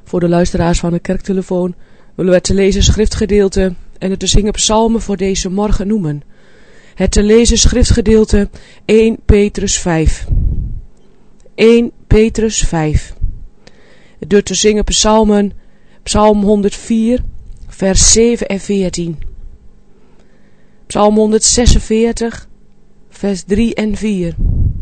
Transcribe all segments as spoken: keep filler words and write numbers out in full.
Voor de luisteraars van de kerktelefoon willen we het te lezen schriftgedeelte en het te zingen psalmen voor deze morgen noemen. Het te lezen schriftgedeelte eerste Petrus vijf. eerste Petrus vijf. Het te zingen psalmen, psalm honderdvier, vers zeven en veertien. Psalm honderdzesenveertig, vers drie en vier.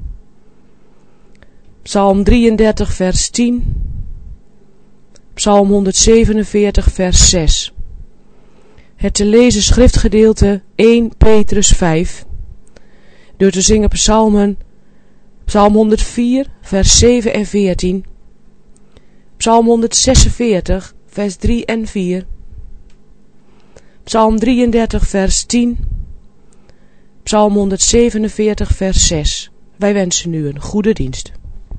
Psalm drieëndertig, vers tien. Psalm honderdzevenenveertig, vers zes. Het te lezen schriftgedeelte eerste Petrus vijf. Door te zingen psalmen, psalm honderdvier, vers zeven en veertien. Psalm honderdzesenveertig, vers drie en vier. Psalm drieëndertig, vers tien. Psalm honderdzevenenveertig, vers zes. Wij wensen u een goede dienst.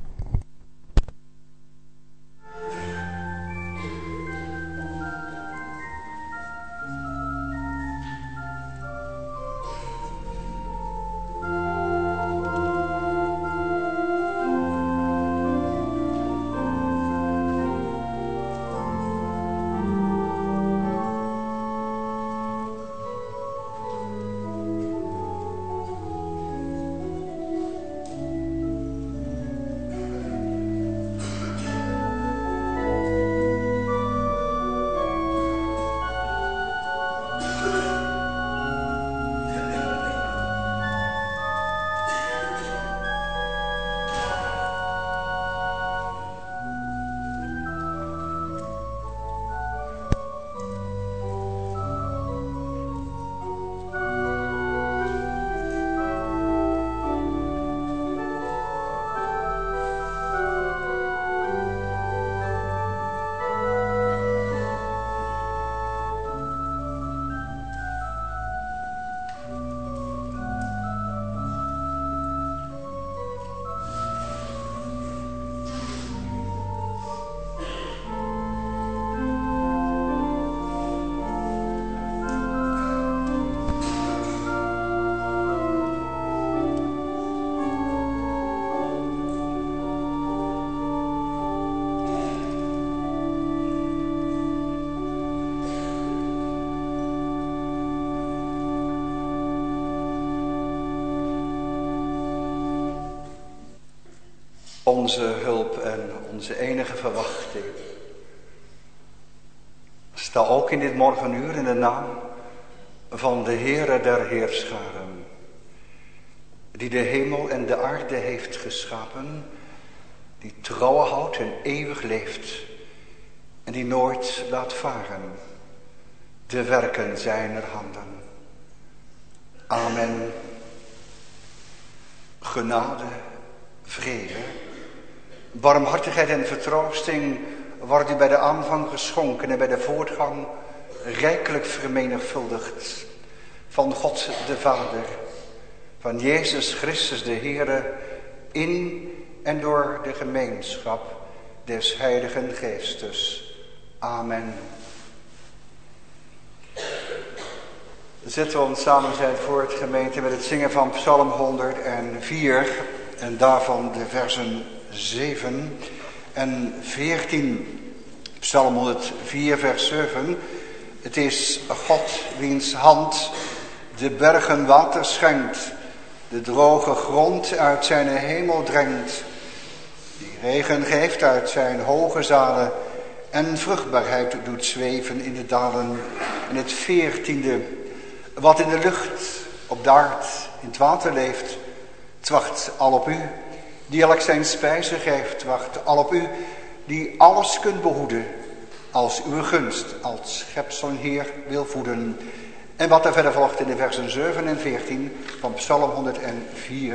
Onze hulp en onze enige verwachting. Sta ook in dit morgenuur in de naam van de Heere der Heerscharen, die de hemel en de aarde heeft geschapen, die trouw houdt en eeuwig leeft en die nooit laat varen de werken zijner handen. Amen. Genade, vrede, barmhartigheid en vertroosting wordt u bij de aanvang geschonken en bij de voortgang rijkelijk vermenigvuldigd van God de Vader, van Jezus Christus de Heere, in en door de gemeenschap des Heiligen Geestes. Amen. Zetten we ons samen zijn voor het gemeente met het zingen van Psalm honderdvier en daarvan de versen zeven en veertien. Psalm honderdvier, vers zeven. Het is God wiens hand de bergen water schenkt, de droge grond uit zijn hemel drengt, die regen geeft uit zijn hoge zalen en vruchtbaarheid doet zweven in de dalen. En het veertiende. Wat in de lucht, op de aard, in het water leeft, het wacht al op u, die elk zijn spijze geeft, wacht al op u, die alles kunt behoeden, als uw gunst, als schepsel Heer wil voeden. En wat er verder volgt in de versen zeven en veertien van Psalm honderdvier.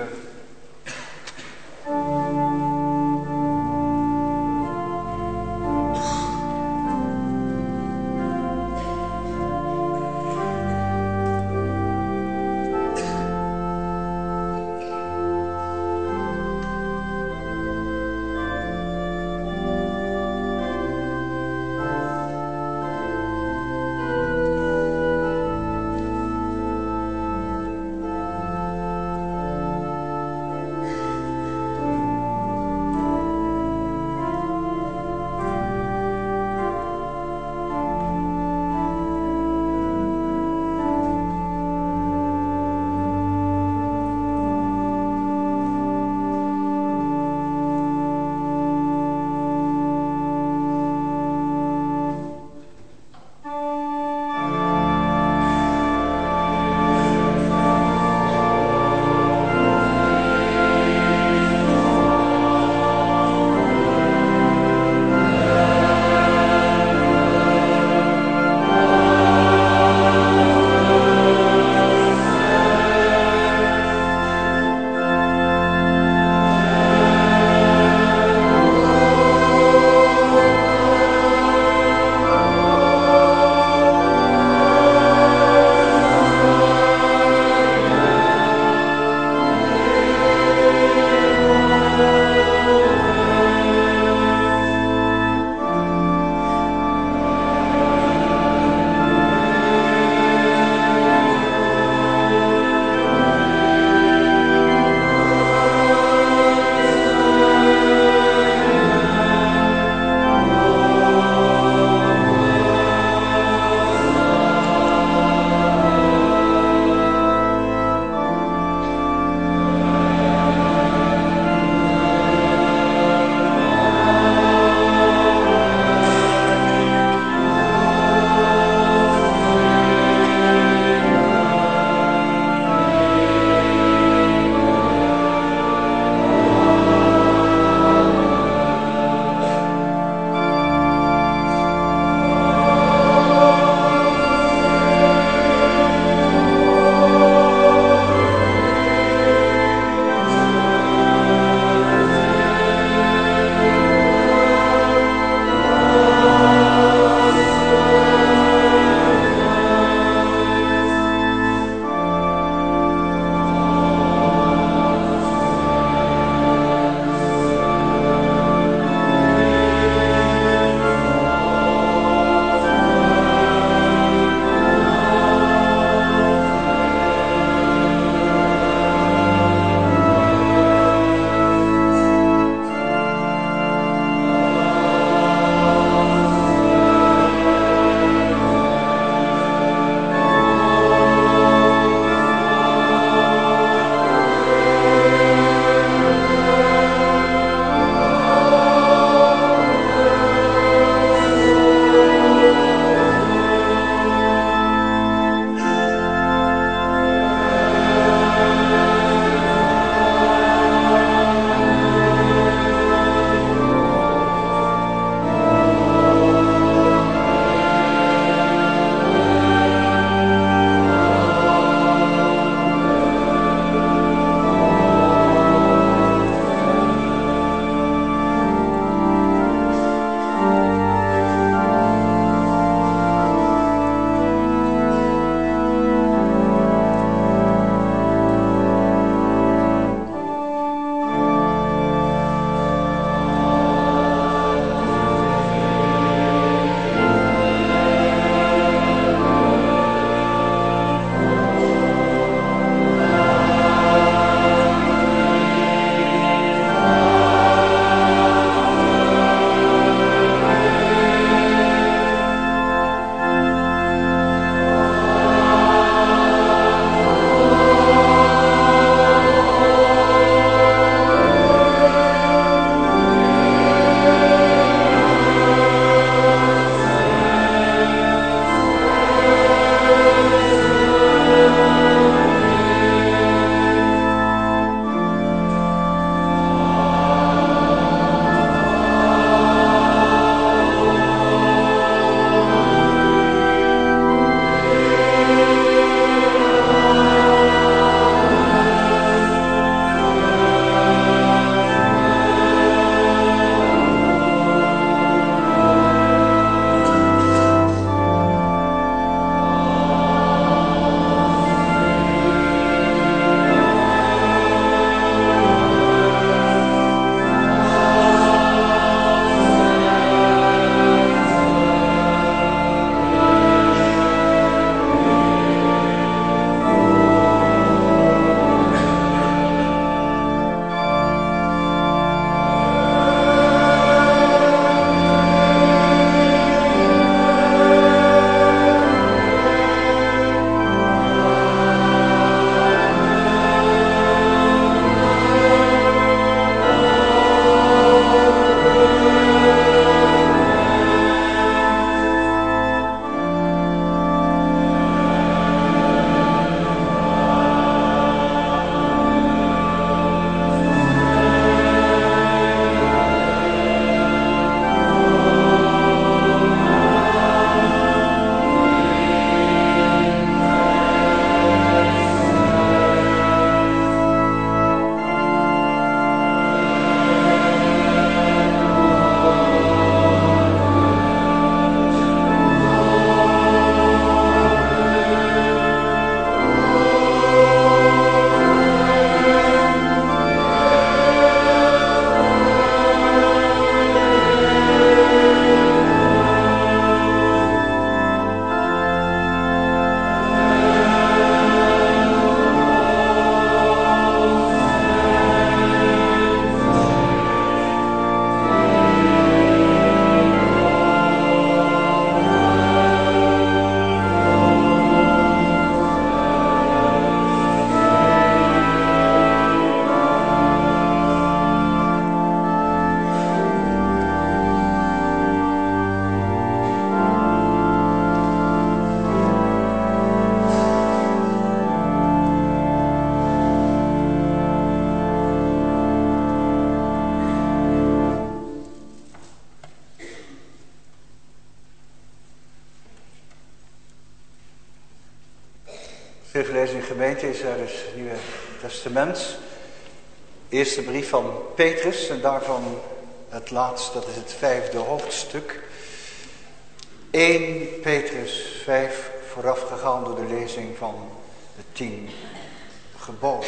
Schriftlezing gemeente is uit het Nieuwe Testament. Eerste brief van Petrus en daarvan het laatste, dat is het vijfde hoofdstuk. Eerste Petrus vijf, voorafgegaan door de lezing van de tien geboden.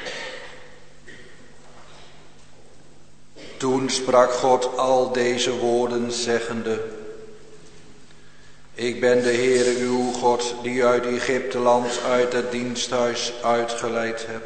Toen sprak God al deze woorden zeggende: Ik ben de Heere uw God, die uit Egypteland, uit het diensthuis uitgeleid heb.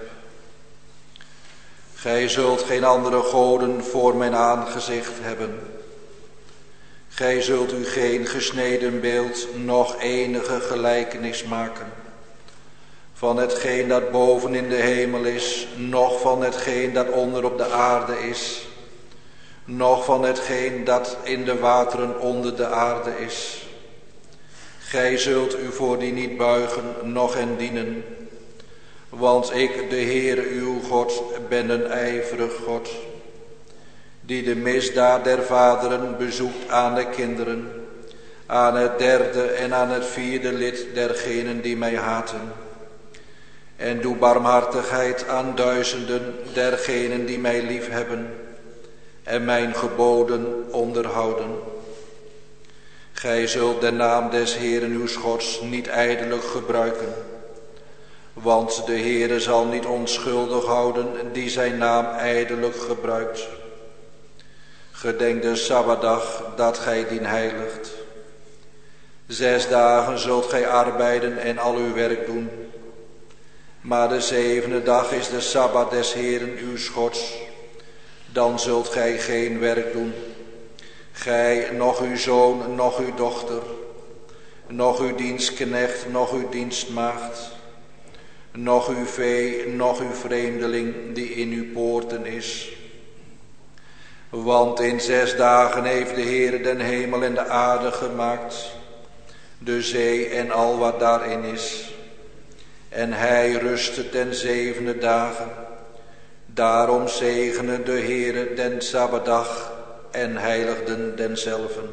Gij zult geen andere goden voor mijn aangezicht hebben. Gij zult u geen gesneden beeld, noch enige gelijkenis maken van hetgeen dat boven in de hemel is, noch van hetgeen dat onder op de aarde is, noch van hetgeen dat in de wateren onder de aarde is. Gij zult u voor die niet buigen, noch hen dienen. Want ik, de Heere uw God, ben een ijverig God, die de misdaad der vaderen bezoekt aan de kinderen, aan het derde en aan het vierde lid dergenen die mij haten. En doe barmhartigheid aan duizenden dergenen die mij liefhebben en mijn geboden onderhouden. Gij zult de naam des Heeren uw Gods niet ijdelijk gebruiken, want de Heere zal niet onschuldig houden die zijn naam ijdelijk gebruikt. Gedenk de Sabbatdag dat gij dien heiligt. Zes dagen zult gij arbeiden en al uw werk doen. Maar de zevende dag is de Sabbat des Heeren uw Gods. Dan zult gij geen werk doen. Gij, noch uw zoon, noch uw dochter, noch uw dienstknecht, noch uw dienstmaagd, noch uw vee, noch uw vreemdeling die in uw poorten is. Want in zes dagen heeft de Heere den hemel en de aarde gemaakt, de zee en al wat daarin is. En hij rustte ten zevende dagen. Daarom zegene de Heere den Sabbatdag en heiligden denzelven.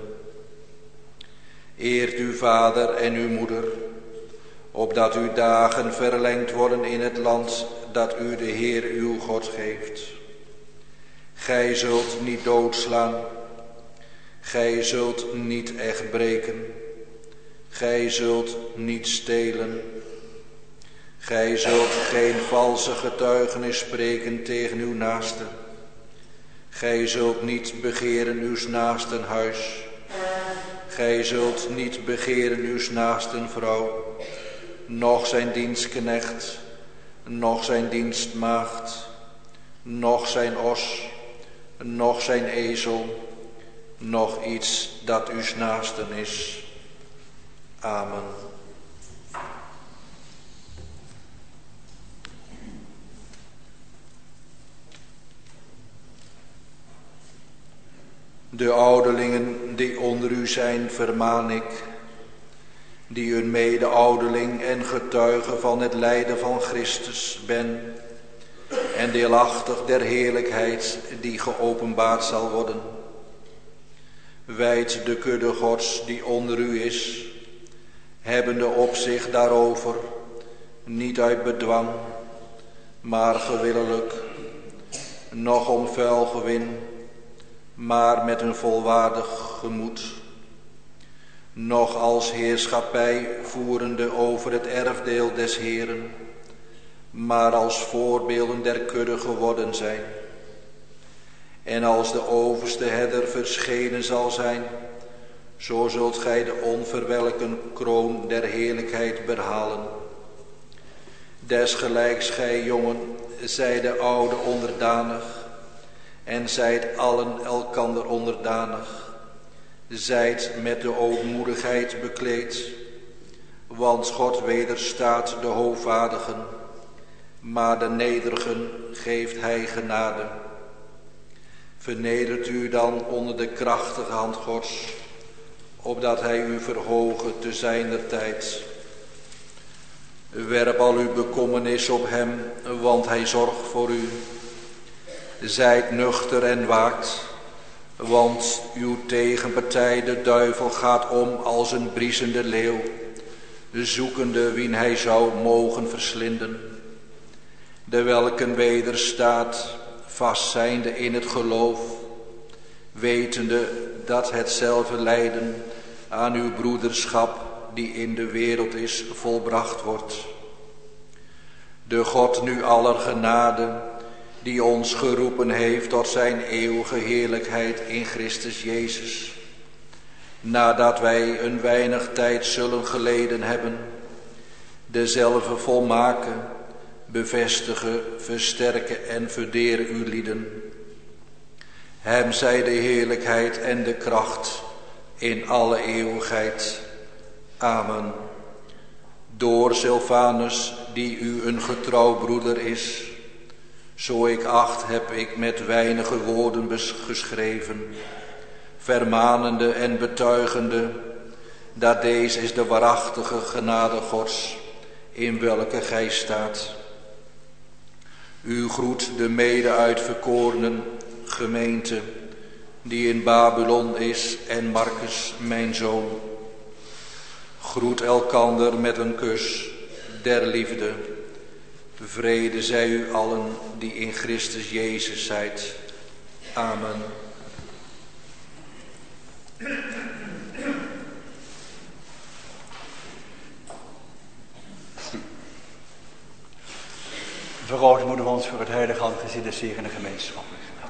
Eert uw vader en uw moeder, opdat uw dagen verlengd worden in het land dat u de Heer uw God geeft. Gij zult niet doodslaan, gij zult niet echt breken, gij zult niet stelen, gij zult geen valse getuigenis spreken tegen uw naaste. Gij zult niet begeren uws naasten huis. Gij zult niet begeren uws naasten vrouw, noch zijn dienstknecht, noch zijn dienstmaagd, noch zijn os, noch zijn ezel, noch iets dat uws naasten is. Amen. De ouderlingen die onder u zijn, vermaan ik, die een mede-ouderling en getuige van het lijden van Christus ben, en deelachtig der heerlijkheid die geopenbaard zal worden. Wijd de kudde Gods die onder u is, hebbende opzicht daarover, niet uit bedwang, maar gewillelijk, noch om vuil gewin, maar met een volwaardig gemoed, nog als heerschappij voerende over het erfdeel des Heeren, maar als voorbeelden der kudde geworden zijn. En als de overste herder verschenen zal zijn, zo zult gij de onverwelken kroon der heerlijkheid behalen. Desgelijks gij jongen, zij de oude onderdanig, en zijt allen elkander onderdanig. Zijt met de ootmoedigheid bekleed, want God wederstaat de hoogvaardigen, maar de nederigen geeft hij genade. Vernedert u dan onder de krachtige hand Gods, opdat hij u verhoge te zijner tijd. Werp al uw bekommernis op hem, want hij zorgt voor u. Zijt nuchter en waakt, want uw tegenpartij, de duivel, gaat om als een briesende leeuw, zoekende wien hij zou mogen verslinden, de welken wederstaat, vastzijnde in het geloof, wetende dat hetzelfde lijden aan uw broederschap die in de wereld is volbracht wordt. De God nu aller genade, die ons geroepen heeft tot zijn eeuwige heerlijkheid in Christus Jezus, nadat wij een weinig tijd zullen geleden hebben, dezelfde volmaken, bevestigen, versterken en verderen uw lieden. Hem zij de heerlijkheid en de kracht in alle eeuwigheid. Amen. Door Silvanus, die u een getrouw broeder is, zo ik acht heb ik met weinige woorden geschreven, vermanende en betuigende, dat deze is de waarachtige genade Gods, in welke gij staat. U groet de mede uitverkorenen gemeente, die in Babylon is, en Marcus, mijn zoon. Groet elkander met een kus der liefde. Vrede zij u allen die in Christus Jezus zijt. Amen. Verootmoedigen we ons voor het heilige aangezicht des Heeren in de gemeenschap.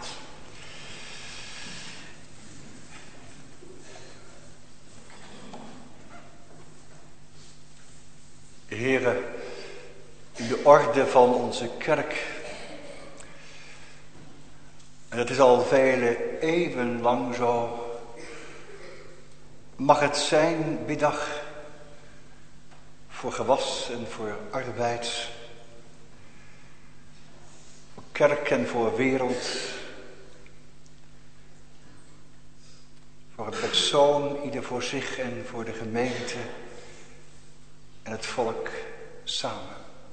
Heere, de orde van onze kerk, en het is al vele eeuwen lang zo, mag het zijn biddag voor gewas en voor arbeid, voor kerk en voor wereld, voor een persoon, ieder voor zich en voor de gemeente en het volk samen.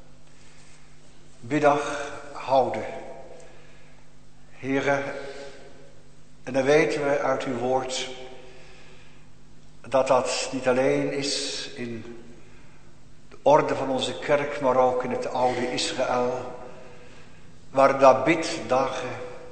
Biddag houden. Heere, en dan weten we uit uw woord dat dat niet alleen is in de orde van onze kerk, maar ook in het oude Israël, waar daar biddagen,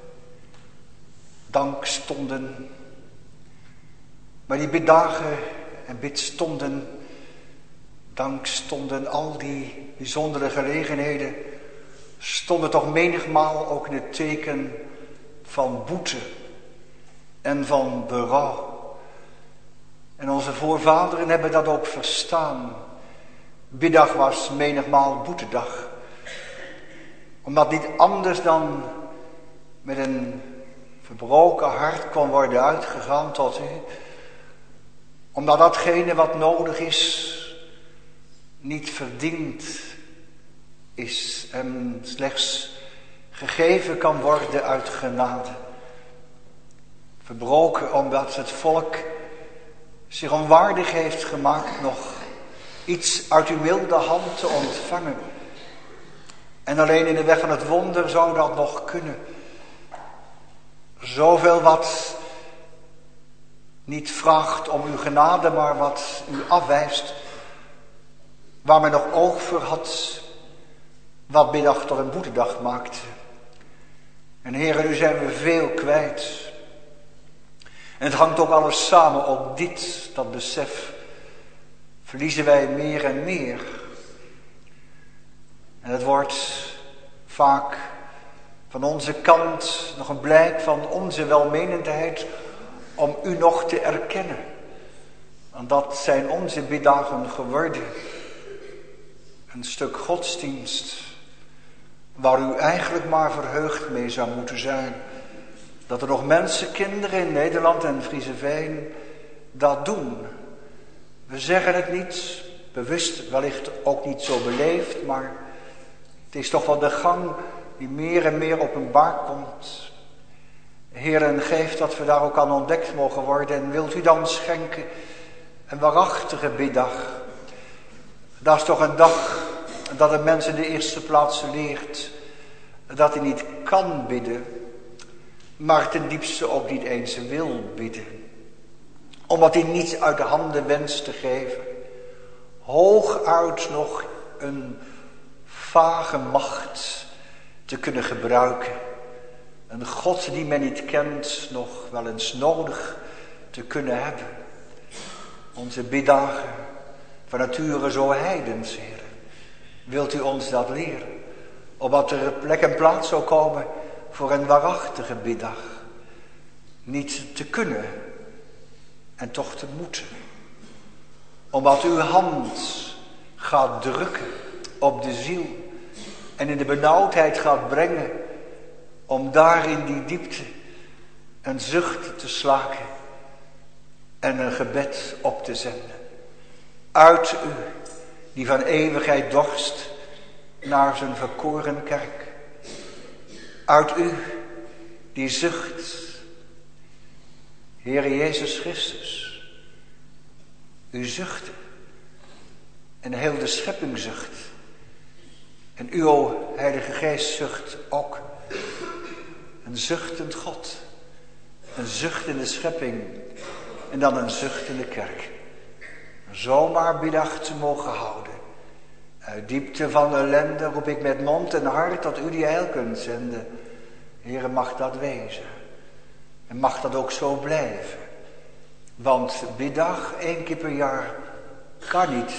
dankstonden, maar die biddagen en bidstonden, dankstonden, al die bijzondere gelegenheden stonden toch menigmaal ook in het teken van boete en van berouw. En onze voorvaderen hebben dat ook verstaan. Biddag was menigmaal boetedag. Omdat niet anders dan met een verbroken hart kon worden uitgegaan tot u. Omdat datgene wat nodig is niet verdiend is en slechts gegeven kan worden uit genade. Verbroken omdat het volk zich onwaardig heeft gemaakt nog iets uit uw milde hand te ontvangen. En alleen in de weg van het wonder zou dat nog kunnen. Zoveel wat niet vraagt om uw genade, maar wat u afwijst, waar men nog oog voor had, wat biddag tot een boetedag maakte. En Heere, nu zijn we veel kwijt. En het hangt ook alles samen, ook dit, dat besef, verliezen wij meer en meer. En het wordt vaak van onze kant nog een blijk van onze welmenendheid om u nog te erkennen. Want dat zijn onze biddagen geworden. Een stuk godsdienst waar u eigenlijk maar verheugd mee zou moeten zijn. Dat er nog mensen, kinderen in Nederland en Frieseveen dat doen. We zeggen het niet, bewust wellicht ook niet zo beleefd, maar het is toch wel de gang die meer en meer openbaar komt. Heer, en geef dat we daar ook aan ontdekt mogen worden. En wilt u dan schenken een waarachtige biddag. Dat is toch een dag dat een mens in de eerste plaats leert dat hij niet kan bidden, maar ten diepste ook niet eens wil bidden. Omdat hij niets uit de handen wenst te geven. hooguit nog een vage macht te kunnen gebruiken. Een God die men niet kent nog wel eens nodig te kunnen hebben. Onze biddagen van nature zo heidens, Heer. Wilt u ons dat leren? Opdat er plek en plaats zou komen voor een waarachtige biddag. Niet te kunnen en toch te moeten. Omdat uw hand gaat drukken op de ziel en in de benauwdheid gaat brengen. Om daar in die diepte een zucht te slaken en een gebed op te zenden. Uit u, die van eeuwigheid dorst naar zijn verkoren kerk. Uit u, die zucht, Heere Jezus Christus. U zuchtte en heel de schepping zucht. En u, o Heilige Geest, zucht ook. Een zuchtend God, een zuchtende schepping en dan een zuchtende kerk. Zomaar biddag te mogen houden. Uit diepte van ellende roep ik met mond en hart dat u die heil kunt zenden. Heere, mag dat wezen. En mag dat ook zo blijven. Want biddag één keer per jaar kan niet.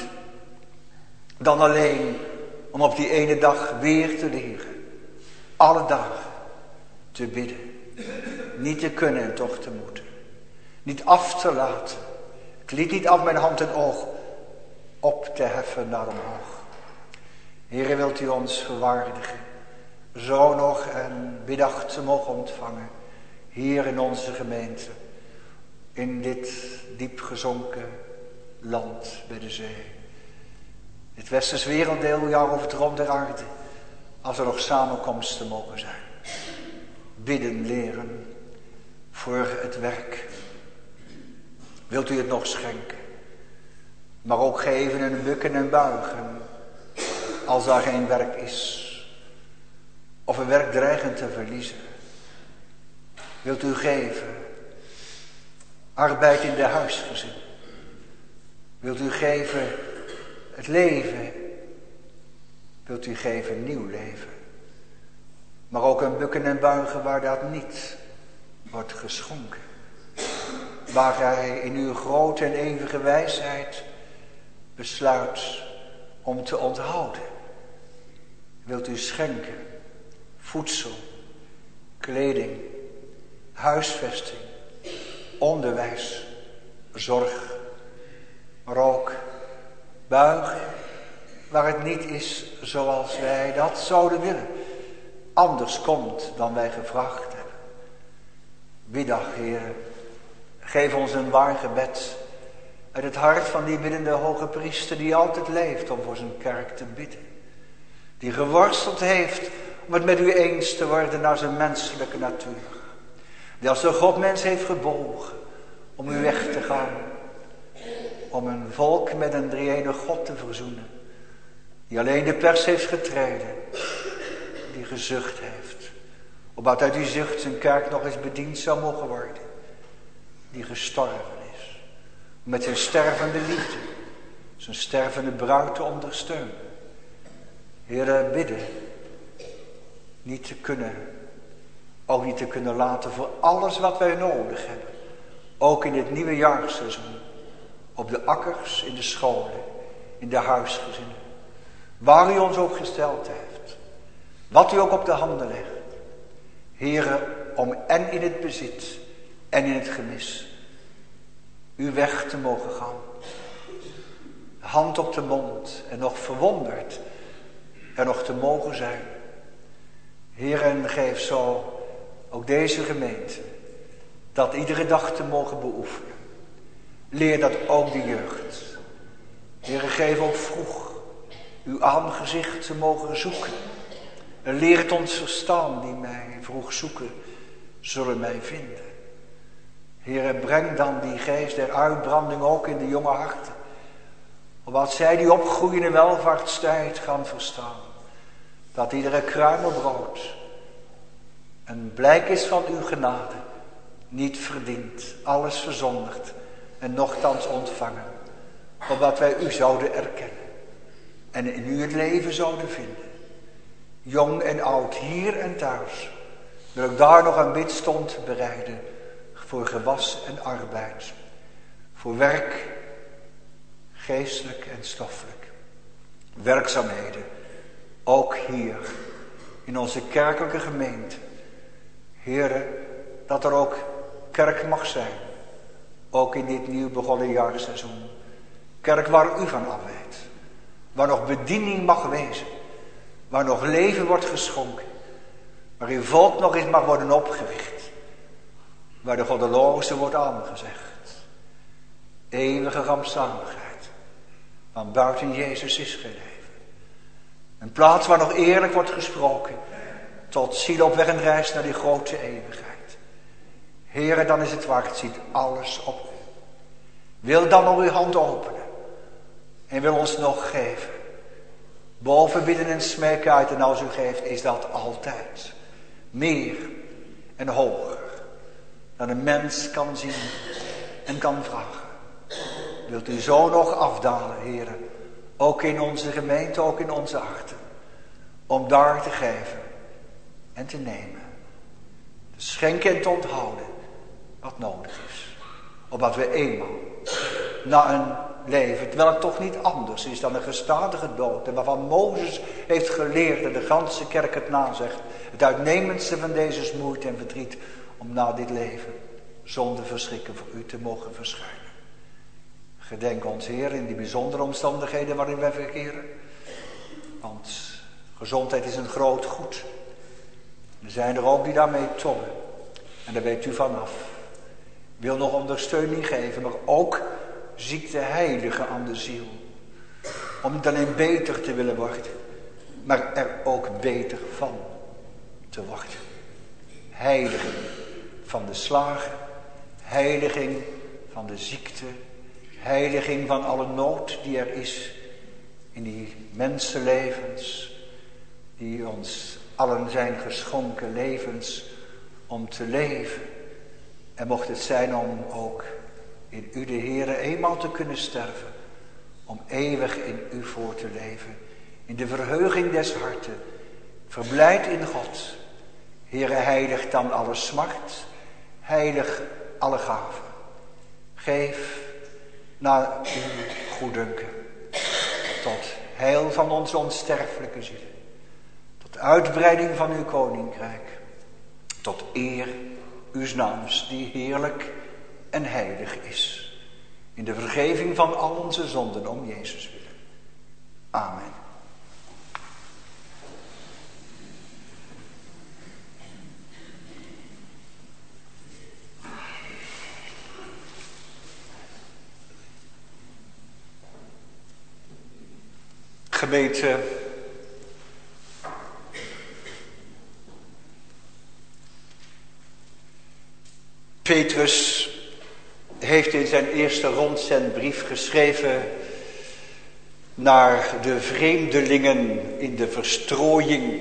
Dan alleen om op die ene dag weer te leren. Alle dagen te bidden. Niet te kunnen en toch te moeten. Niet af te laten. Het liet niet af mijn hand en oog op te heffen naar omhoog. Heere, wilt u ons verwaardigen. Zo nog een biddag te mogen ontvangen. Hier in onze gemeente. In dit diep gezonken land bij de zee. Dit westers werelddeel, ja, over het rond der aarde. Als er nog samenkomsten mogen zijn. Bidden leren voor het werk. Wilt u het nog schenken? Maar ook geven en bukken en buigen. Als daar geen werk is. Of een werk dreigend te verliezen. Wilt u geven? Arbeid in de huisgezin. Wilt u geven het leven? Wilt u geven nieuw leven? Maar ook een bukken en buigen waar dat niet wordt geschonken. Waar hij in uw grote en eeuwige wijsheid besluit om te onthouden. Wilt u schenken, voedsel, kleding, huisvesting, onderwijs, zorg, maar ook buigen waar het niet is zoals wij dat zouden willen. Anders komt dan wij gevraagd hebben. Biddag, Heer, geef ons een waar gebed uit het hart van die biddende hoge priester die altijd leeft om voor zijn kerk te bidden. Die geworsteld heeft om het met u eens te worden naar zijn menselijke natuur. Die als de Godmens heeft gebogen om u weg te gaan. Om een volk met een drie-ene God te verzoenen. Die alleen de pers heeft getreden. Die gezucht heeft. Opdat uit die zucht zijn kerk nog eens bediend zou mogen worden. Die gestorven is. Om met zijn stervende liefde. Zijn stervende bruid te ondersteunen. Heere, bidden. Niet te kunnen. Ook niet te kunnen laten voor alles wat wij nodig hebben. Ook in dit nieuwe jaarseizoen. Op de akkers, in de scholen, in de huisgezinnen. Waar u ons ook gesteld heeft. Wat u ook op de handen legt. Heere, om en in het bezit en in het gemis. Uw weg te mogen gaan. Hand op de mond en nog verwonderd er nog te mogen zijn. Heer, en geef zo ook deze gemeente dat iedere dag te mogen beoefenen. Leer dat ook de jeugd. Heer, geef ook vroeg uw aangezicht te mogen zoeken. En leer het ons verstaan die mij vroeg zoeken, zullen mij vinden. Heer, breng dan die geest der uitbranding ook in de jonge harten. Opdat zij die opgroeien in welvaartstijd gaan verstaan. Dat iedere kruimel brood een blijk is van uw genade. Niet verdiend, alles verzondigd en nochtans ontvangen. opdat wij u zouden erkennen en in u het leven zouden vinden. Jong en oud, hier en thuis, wil ik daar nog een bidstond bereiden voor gewas en arbeid, voor werk, geestelijk en stoffelijk. Werkzaamheden, ook hier in onze kerkelijke gemeente. Heere, dat er ook kerk mag zijn, ook in dit nieuw begonnen jaarseizoen. Kerk waar u van afweet, waar nog bediening mag wezen, waar nog leven wordt geschonken, waar uw volk nog eens mag worden opgericht, waar de goddeloze wordt aangezegd. Eeuwige rampzaligheid, want buiten Jezus is geen leven. Een plaats waar nog eerlijk wordt gesproken, tot ziel op weg en reis naar die grote eeuwigheid. Heere, dan is het waard, ziet alles op u. Wil dan nog uw hand openen en wil ons nog geven. Boven bidden en smeken uit, en als u geeft is dat altijd meer en hoger dan een mens kan zien en kan vragen. Wilt u zo nog afdalen, Heere, ook in onze gemeente, ook in onze harten, om daar te geven en te nemen, te schenken en te onthouden wat nodig is, opdat we eenmaal na een leven, terwijl het toch niet anders is dan een gestadige dood, en waarvan Mozes heeft geleerd en de ganse kerk het nazegt, het uitnemendste van deze moeite en verdriet, om na dit leven zonder verschrikken voor u te mogen verschijnen. Gedenk ons, Heer, in die bijzondere omstandigheden waarin wij verkeren, want gezondheid is een groot goed. Er zijn er ook die daarmee tobben, en daar weet u vanaf. Wil nog ondersteuning geven, maar ook ziekte heiligen aan de ziel. Om niet alleen beter te willen worden, maar er ook beter van te worden. Heiliging van de slagen, heiliging van de ziekte, heiliging van alle nood die er is in die mensenlevens, die ons allen zijn geschonken levens om te leven. En mocht het zijn om ook in u de Heere eenmaal te kunnen sterven, om eeuwig in u voor te leven, in de verheuging des harten, verblijd in God. Heere, heilig dan alle smart, heilig alle gaven. Geef naar uw goeddunken, tot heil van onze onsterfelijke zielen, tot uitbreiding van uw koninkrijk, tot eer uws naams die heerlijk en heilig is, in de vergeving van al onze zonden om Jezus willen. Amen. Gemeente, Petrus heeft in zijn eerste rondzendbrief geschreven naar de vreemdelingen in de verstrooiing.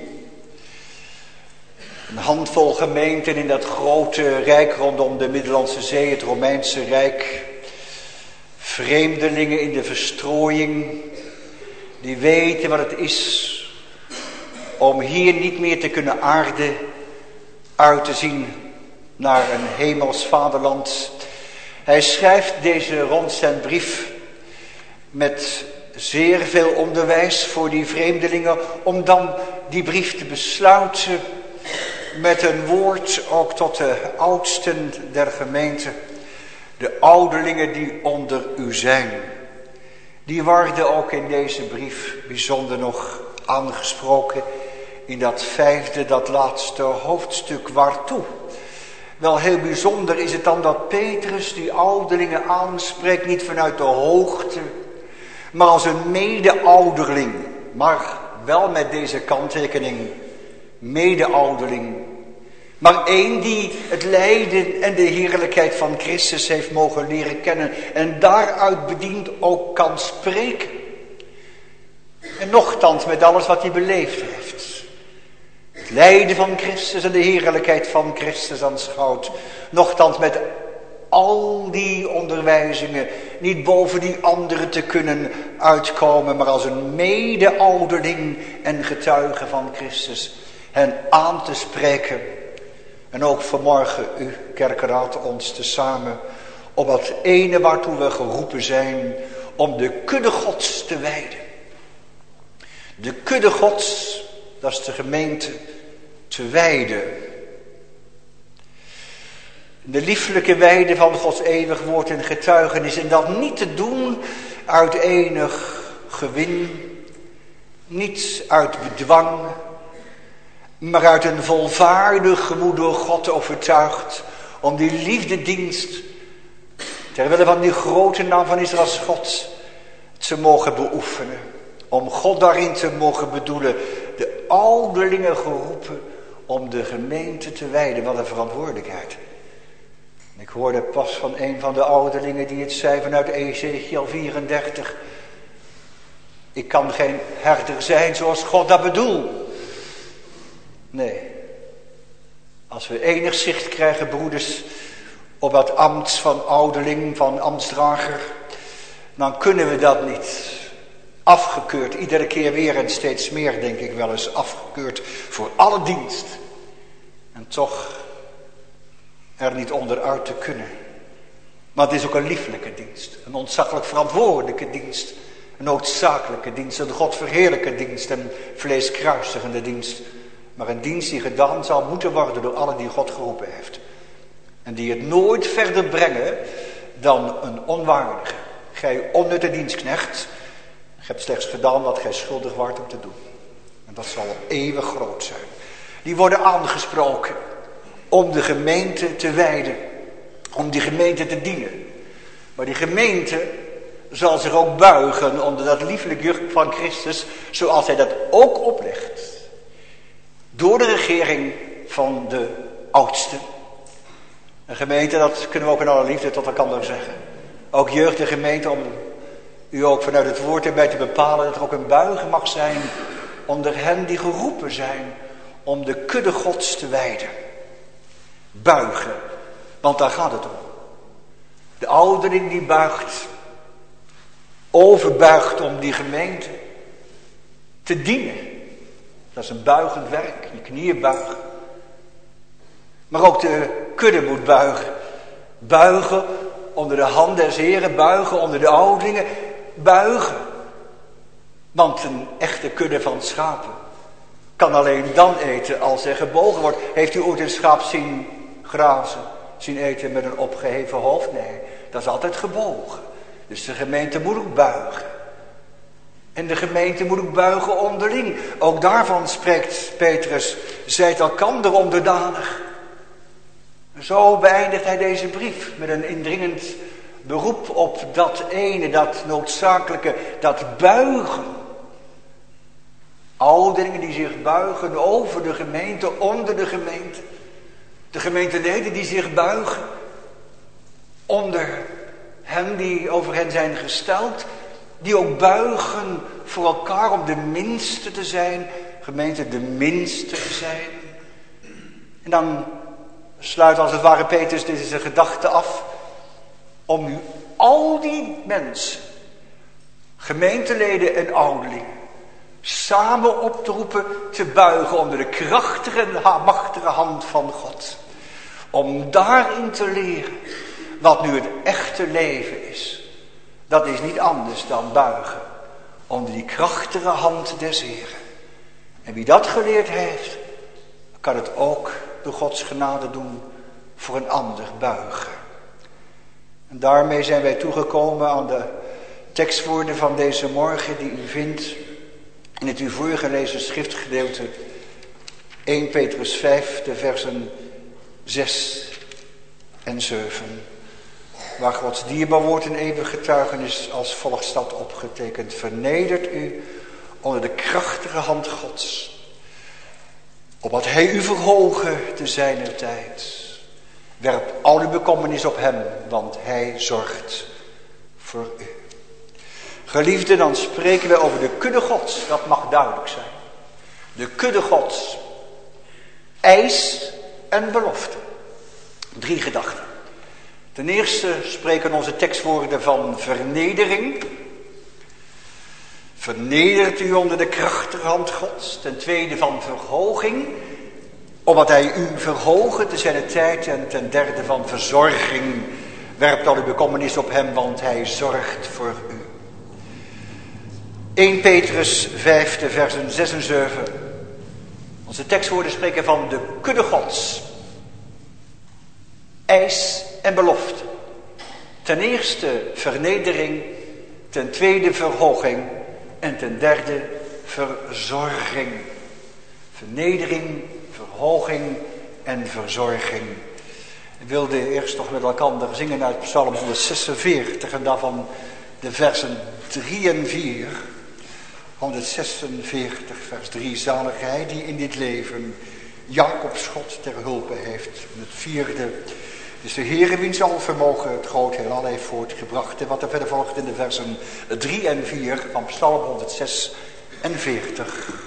Een handvol gemeenten in dat grote rijk rondom de Middellandse Zee, het Romeinse Rijk. Vreemdelingen in de verstrooiing, die weten wat het is om hier niet meer te kunnen aarden, uit te zien naar een hemels vaderland. Hij schrijft deze rondzendbrief met zeer veel onderwijs voor die vreemdelingen, om dan die brief te besluiten met een woord ook tot de oudsten der gemeente. De ouderlingen die onder u zijn, die worden ook in deze brief bijzonder nog aangesproken in dat vijfde, dat laatste hoofdstuk. Waartoe? Wel, heel bijzonder is het dan dat Petrus die ouderlingen aanspreekt, niet vanuit de hoogte, maar als een mede-ouderling. Maar wel met deze kanttekening, mede-ouderling. Maar één die het lijden en de heerlijkheid van Christus heeft mogen leren kennen en daaruit bediend ook kan spreken. En nochtans met alles wat hij beleefd heeft. Het lijden van Christus en de heerlijkheid van Christus aanschouwt. Nochtans met al die onderwijzingen niet boven die anderen te kunnen uitkomen, maar als een mede-ouderling en getuige van Christus hen aan te spreken. En ook vanmorgen, u kerkenraad, ons tezamen op dat ene waartoe we geroepen zijn, om de kudde Gods te wijden. De kudde Gods, dat is de gemeente, te wijden. De lieflijke wijde van Gods eeuwig woord en getuigenis. En dat niet te doen uit enig gewin, niet uit bedwang, maar uit een volvaardig gemoed door God overtuigd om die liefdedienst terwille van die grote naam van Israëls God te mogen beoefenen. Om God daarin te mogen bedoelen. De ouderlingen geroepen om de gemeente te wijden. Wat een verantwoordelijkheid. Ik hoorde pas van een van de ouderlingen die het zei vanuit Ezekiel vierendertig. Ik kan geen herder zijn zoals God dat bedoelt. Nee. Als we enig zicht krijgen, broeders, op dat ambt van ouderling, van ambtsdrager, dan kunnen we dat niet. Afgekeurd, iedere keer weer en steeds meer, denk ik wel eens, afgekeurd voor alle dienst. En toch er niet onderuit te kunnen. Maar het is ook een lieflijke dienst, een ontzaglijk verantwoordelijke dienst, een noodzakelijke dienst, een godverheerlijke dienst, een vleeskruisigende dienst. Maar een dienst die gedaan zal moeten worden door allen die God geroepen heeft. En die het nooit verder brengen dan een onwaardige. Gij onnutte dienstknecht, gij hebt slechts gedaan wat gij schuldig waart om te doen. En dat zal eeuwig groot zijn. Die worden aangesproken om de gemeente te wijden. Om die gemeente te dienen. Maar die gemeente zal zich ook buigen onder dat lieflijk juk van Christus, zoals hij dat ook oplegt. Door de regering van de oudsten. Een gemeente, dat kunnen we ook in alle liefde tot elkaar zeggen. Ook jeugd de gemeente, om u ook vanuit het woord erbij te bepalen dat er ook een buiging mag zijn onder hen die geroepen zijn om de kudde Gods te wijden. Buigen, want daar gaat het om. De ouderling die buigt, overbuigt om die gemeente te dienen. Dat is een buigend werk, je knieën buigen. Maar ook de kudde moet buigen. Buigen onder de hand des Heren, buigen onder de ouderlingen, buigen. Want een echte kudde van schapen kan alleen dan eten als er gebogen wordt. Heeft u ooit een schaap zien grazen, zien eten met een opgeheven hoofd? Nee, dat is altijd gebogen. Dus de gemeente moet ook buigen. En de gemeente moet ook buigen onderling. Ook daarvan spreekt Petrus, zijt elkander onderdanig. Zo beëindigt hij deze brief met een indringend beroep op dat ene, dat noodzakelijke, dat buigen. Ouderlingen die zich buigen over de gemeente, onder de gemeente. De gemeenteleden die zich buigen onder hen die over hen zijn gesteld. Die ook buigen voor elkaar om de minste te zijn. Gemeente de minste te zijn. En dan sluit als het ware Petrus deze gedachte af. Om u al die mensen, gemeenteleden en ouderlingen, samen op te roepen te buigen onder de krachtige en machtige hand van God. Om daarin te leren wat nu het echte leven is. Dat is niet anders dan buigen onder die krachtige hand des Heren. En wie dat geleerd heeft, kan het ook door Gods genade doen voor een ander buigen. En daarmee zijn wij toegekomen aan de tekstwoorden van deze morgen die u vindt in het u voorgelezen schriftgedeelte eerste Petrus vijf, de versen zes en zeven. Waar Gods dierbaar woord en eeuwig getuigenis als volgt staat opgetekend. Vernedert u onder de krachtige hand Gods, opdat hij u verhogen te zijner tijd. Werp al uw bekommernis op hem, want hij zorgt voor u. Geliefden, dan spreken we over de kudde Gods. Dat mag duidelijk zijn. De kudde Gods. Eis en belofte. Drie gedachten. Ten eerste spreken onze tekstwoorden van vernedering. Vernedert u onder de krachtige hand Gods. Ten tweede van verhoging, omdat hij u verhogen te zijn tijd. En ten derde van verzorging, werpt al uw bekommernis op hem, want hij zorgt voor u. eerste Petrus vijf, versen zes en zeven. Onze tekstwoorden spreken van de kudde Gods. Eis en belofte. Ten eerste vernedering, ten tweede verhoging en ten derde verzorging. Vernedering, verhoging en verzorging. Ik wilde eerst nog met elkaar zingen uit Psalm honderdzesenveertig en daarvan de versen drie en vier. honderdzesenveertig vers drie. Zalig hij die in dit leven Jacobs God ter hulpe heeft. En het vierde is de Heere wiens al vermogen het groot heelal heeft voortgebracht. En wat er verder volgt in de versen drie en vier van Psalm honderdzesenveertig.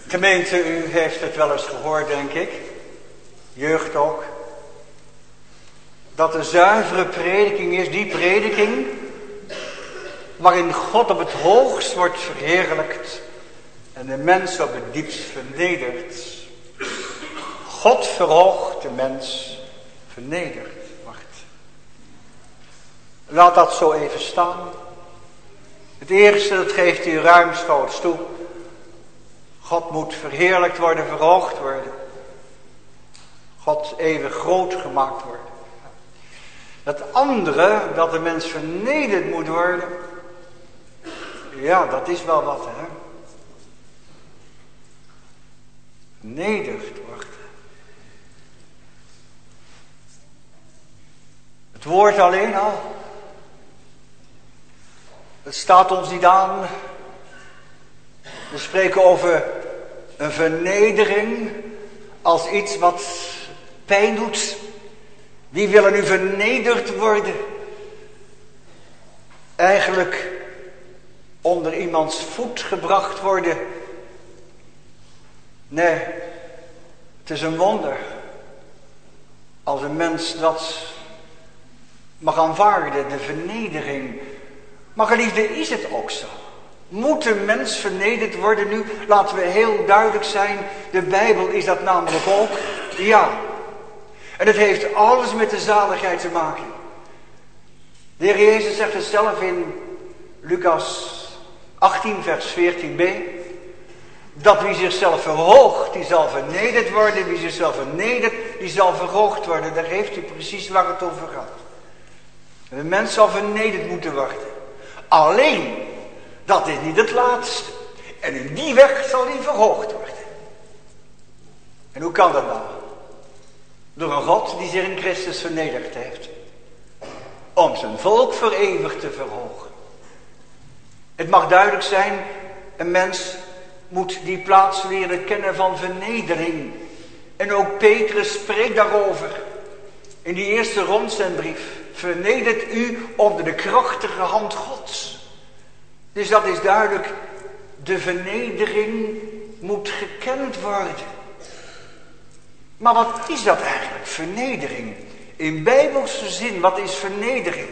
Gemeente, u heeft het wel eens gehoord, denk ik. Jeugd ook. Dat de zuivere prediking is die prediking waarin God op het hoogst wordt verheerlijkt en de mens op het diepst vernederd. God verhoogt, de mens vernederd wordt. Laat dat zo even staan. Het eerste, dat geeft u ruimschoots toe. God moet verheerlijkt worden, verhoogd worden. God even groot gemaakt worden. Het andere, dat de mens vernederd moet worden. Ja, dat is wel wat, hè. Vernederd worden. Het woord alleen al. Het staat ons niet aan. We spreken over een vernedering als iets wat pijn doet. Wie wil er nu vernederd worden? Eigenlijk onder iemands voet gebracht worden. Nee, het is een wonder als een mens dat mag aanvaarden, de vernedering. Maar geliefde, is het ook zo? Moet een mens vernederd worden nu? Laten we heel duidelijk zijn, de Bijbel is dat namelijk ook. Ja. En het heeft alles met de zaligheid te maken. De Heer Jezus zegt het zelf in Lucas achttien vers veertien b. Dat wie zichzelf verhoogt, die zal vernederd worden. Wie zichzelf vernedert, die zal verhoogd worden. Daar heeft u precies waar het over gaat. Een mens zal vernederd moeten worden. Alleen, dat is niet het laatste. En in die weg zal hij verhoogd worden. En hoe kan dat nou? Door een God die zich in Christus vernederd heeft. Om zijn volk voor eeuwig te verhogen. Het mag duidelijk zijn, een mens moet die plaats leren kennen van vernedering. En ook Petrus spreekt daarover. In die eerste rondzendbrief. Vernedert u onder de krachtige hand Gods. Dus dat is duidelijk. De vernedering moet gekend worden. Maar wat is dat eigenlijk, vernedering? In bijbelse zin, wat is vernedering?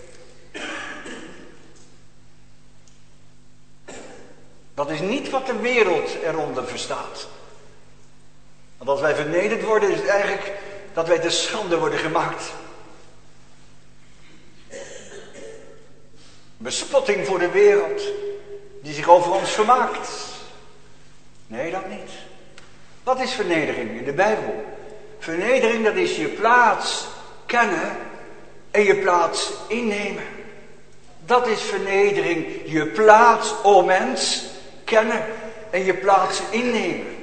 Dat is niet wat de wereld eronder verstaat. Want als wij vernederd worden, is het eigenlijk dat wij te schande worden gemaakt. Bespotting voor de wereld, die zich over ons vermaakt. Nee, dat niet. Wat is vernedering in de Bijbel? Vernedering, dat is je plaats kennen en je plaats innemen. Dat is vernedering. Je plaats, o mens, kennen en je plaats innemen.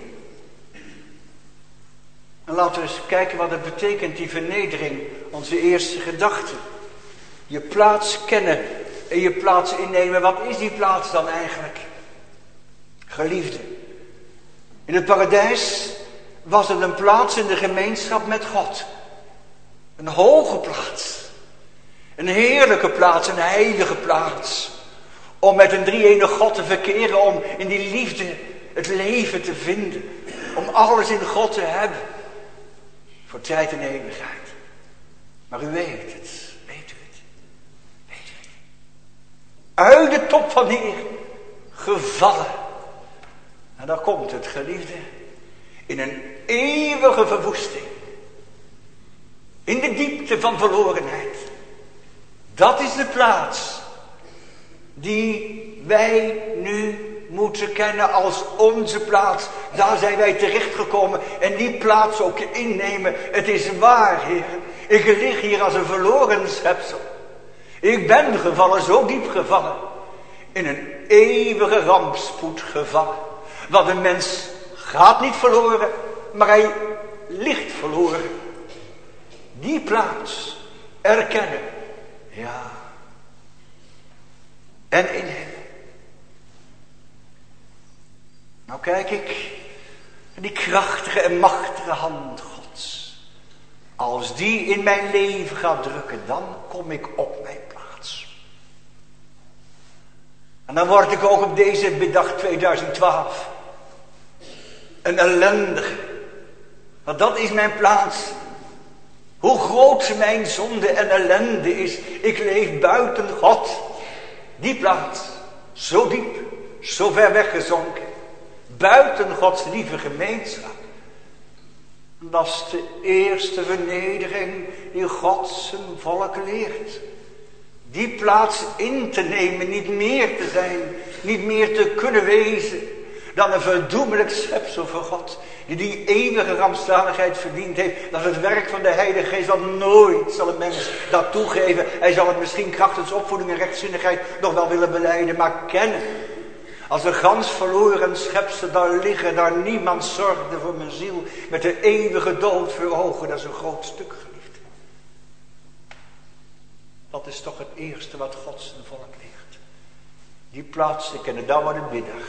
En laten we eens kijken wat het betekent, die vernedering. Onze eerste gedachte. Je plaats kennen en je plaats innemen. Wat is die plaats dan eigenlijk? Geliefde. In het paradijs was het een plaats in de gemeenschap met God. Een hoge plaats. Een heerlijke plaats, een heilige plaats. Om met een drie-enige God te verkeren, om in die liefde het leven te vinden. Om alles in God te hebben. Voor tijd en eeuwigheid. Maar u weet het, weet u het, weet u het. Uit de top van de eer gevallen. En daar komt het, geliefde, in een eeuwige verwoesting. In de diepte van verlorenheid. Dat is de plaats die wij nu moeten kennen als onze plaats. Daar zijn wij terechtgekomen en die plaats ook innemen. Het is waar, Heer. Ik lig hier als een verloren schepsel. Ik ben gevallen, zo diep gevallen. In een eeuwige rampspoed gevallen. Want een mens gaat niet verloren, maar hij ligt verloren. Die plaats erkennen. Ja. En innemen. Nou kijk ik, die krachtige en machtige hand Gods. Als die in mijn leven gaat drukken, dan kom ik op mijn plaats. En dan word ik ook op deze middag tweeduizend twaalf een ellendige. Want dat is mijn plaats. Hoe groot mijn zonde en ellende is. Ik leef buiten God. Die plaats, zo diep, zo ver weggezonken. Buiten Gods lieve gemeenschap. Dat is de eerste vernedering die God zijn volk leert. Die plaats in te nemen, niet meer te zijn, niet meer te kunnen wezen dan een verdoemelijk schepsel voor God. Die die eeuwige rampzaligheid verdiend heeft. Dat is het werk van de Heilige Geest, want nooit zal een mens dat toegeven. Hij zal het misschien krachtens opvoeding en rechtzinnigheid nog wel willen belijden, maar kennen. Als een gans verloren schepsel daar liggen, daar niemand zorgde voor mijn ziel, met de eeuwige dood voor ogen, dat is een groot stuk, geliefd. Dat is toch het eerste wat God zijn volk leert. Die plaats te kennen, dan wordt het middag.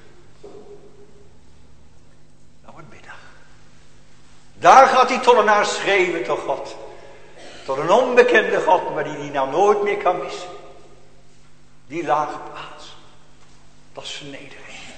Dan wordt middag. Daar gaat die tollenaar schreeuwen tot God. Tot een onbekende God, maar die die nou nooit meer kan missen. Die lage plaats. Dat is vernedering.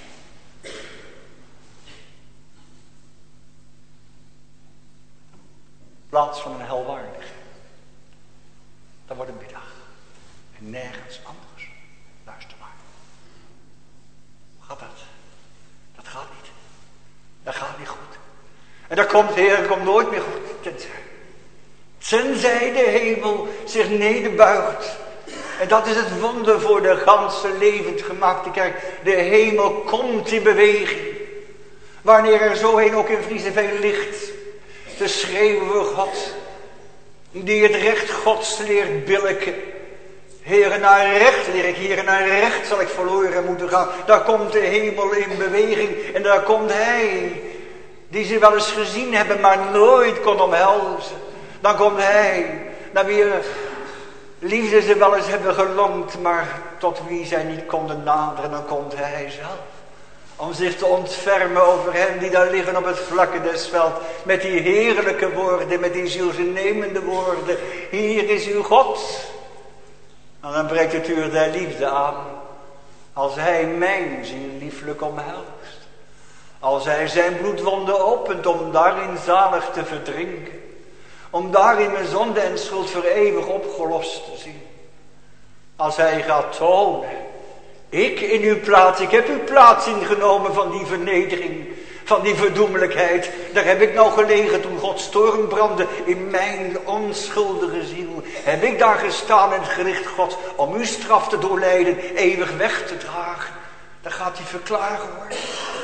Plaats van een helwaardige. Dat wordt een middag. En nergens anders. Luister maar. Hoe gaat dat? Dat gaat niet. Dat gaat niet goed. En dat komt, Heer, dat komt nooit meer goed. Tenzij. Tenzij de hemel zich nederbuigt. En dat is het wonder voor de ganse levend gemaakte kerk. De hemel komt in beweging. Wanneer er zo heen ook in Vriezenveen ligt. Te schreeuwen voor God. Die het recht Gods leert billijken. Heren, naar recht leer ik. Heren, naar recht zal ik verloren moeten gaan. Daar komt de hemel in beweging. En daar komt Hij. Die ze wel eens gezien hebben, maar nooit kon omhelzen. Dan komt Hij. Naar wie liefde ze wel eens hebben gelongd, maar tot wie zij niet konden naderen, dan komt Hij zelf. Om zich te ontfermen over hen die daar liggen op het vlakke des velds. Met die heerlijke woorden, met die zielsennemende woorden. Hier is uw God. En dan breekt het uur der liefde aan. Als Hij mijn ziel lieflijk omhelst. Als Hij zijn bloedwonden opent om daarin zalig te verdrinken. Om daarin mijn zonde en schuld voor eeuwig opgelost te zien. Als Hij gaat tonen. Ik in uw plaats. Ik heb uw plaats ingenomen van die vernedering. Van die verdoemelijkheid. Daar heb ik nou gelegen toen Gods toorn brandde in mijn onschuldige ziel. Heb ik daar gestaan in het gericht Gods. Om uw straf te doorlijden. Eeuwig weg te dragen. Daar gaat hij verklaren hoor.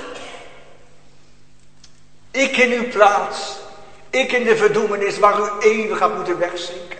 Ik in uw plaats. Ik in de verdoemenis waar u eeuwig gaat moeten wegzinken.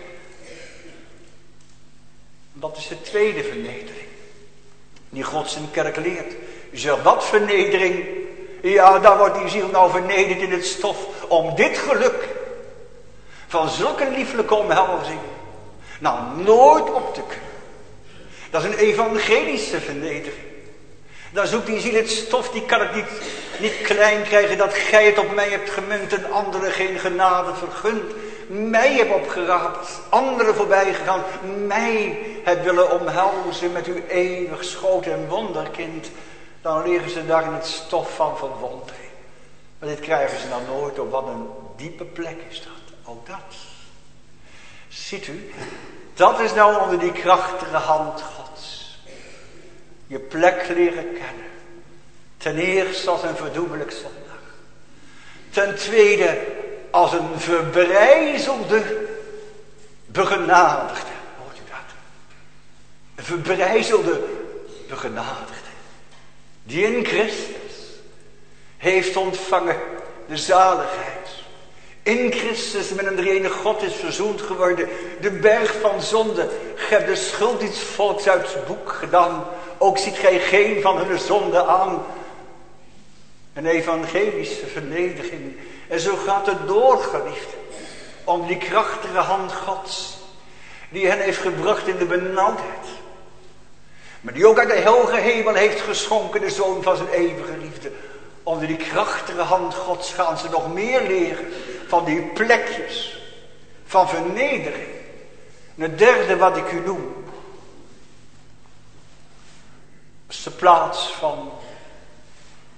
Dat is de tweede vernedering. Die God zijn kerk leert. U zegt, wat vernedering? Ja, daar wordt die ziel nou vernederd in het stof. Om dit geluk. Van zulke lieflijke omhelzing. Nou, nooit op te kunnen. Dat is een evangelische vernedering. Dan zoekt die ziel het stof, die kan het niet, niet klein krijgen. Dat gij het op mij hebt gemunt en anderen geen genade vergund. Mij hebt opgeraapt, anderen voorbij gegaan. Mij hebt willen omhelzen met uw eeuwig schoot en wonderkind. Dan liggen ze daar in het stof van verwondering. Maar dit krijgen ze dan nooit op. Wat een diepe plek is dat. Ook dat. Ziet u, dat is nou onder die krachtige hand Gods. Je plek leren kennen. Ten eerste als een verdoemelijk zondag. Ten tweede als een verbrijzelde begenadigde. Hoort u dat? Een verbrijzelde begenadigde. Die in Christus heeft ontvangen de zaligheid. In Christus met een drie-enige God is verzoend geworden. De berg van zonde. Gij hebt de schuld iets volks uit het boek gedaan. Ook ziet gij geen van hun zonde aan. Een evangelische vernedering. En zo gaat het door, geliefd. Om die krachtige hand Gods. Die hen heeft gebracht in de benauwdheid. Maar die ook uit de hoge hemel heeft geschonken. De zoon van zijn eeuwige liefde. Onder die krachtige hand Gods gaan ze nog meer leren. Van die plekjes. Van vernedering. En het derde wat ik u noem. Is de plaats van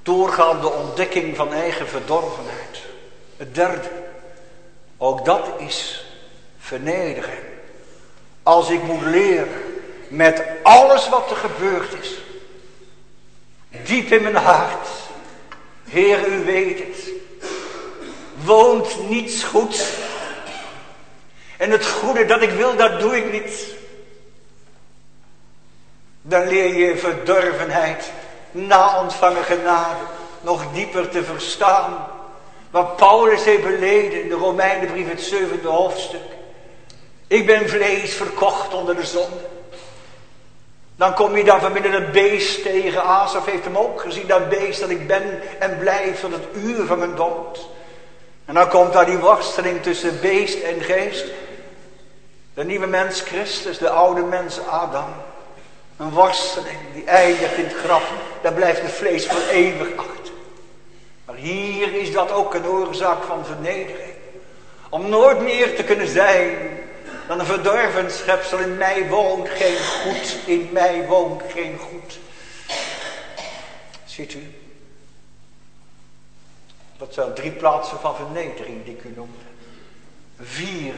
Doorgaande ontdekking van eigen verdorvenheid. Het derde, ook dat is vernedering. Als ik moet leren met alles wat er gebeurd is, diep in mijn hart, Heer, u weet het, woont niets goeds. En het goede dat ik wil, dat doe ik niet. Dan leer je verdorvenheid, na ontvangen genade, nog dieper te verstaan. Wat Paulus heeft beleden in de Romeinenbrief, het zevende hoofdstuk. Ik ben vlees verkocht onder de zonde. Dan kom je daar vanmiddag het beest tegen. Asaf heeft hem ook gezien, dat beest dat ik ben en blijf tot het uur van mijn dood. En dan komt daar die worsteling tussen beest en geest. De nieuwe mens Christus, de oude mens Adam. Een worsteling die eindigt in het graf. Daar blijft het vlees voor eeuwig achter. Maar hier is dat ook een oorzaak van vernedering. Om nooit meer te kunnen zijn dan een verdorven schepsel. In mij woont geen goed. In mij woont geen goed. Ziet u? Dat zijn drie plaatsen van vernedering die ik u noemde. Vierde.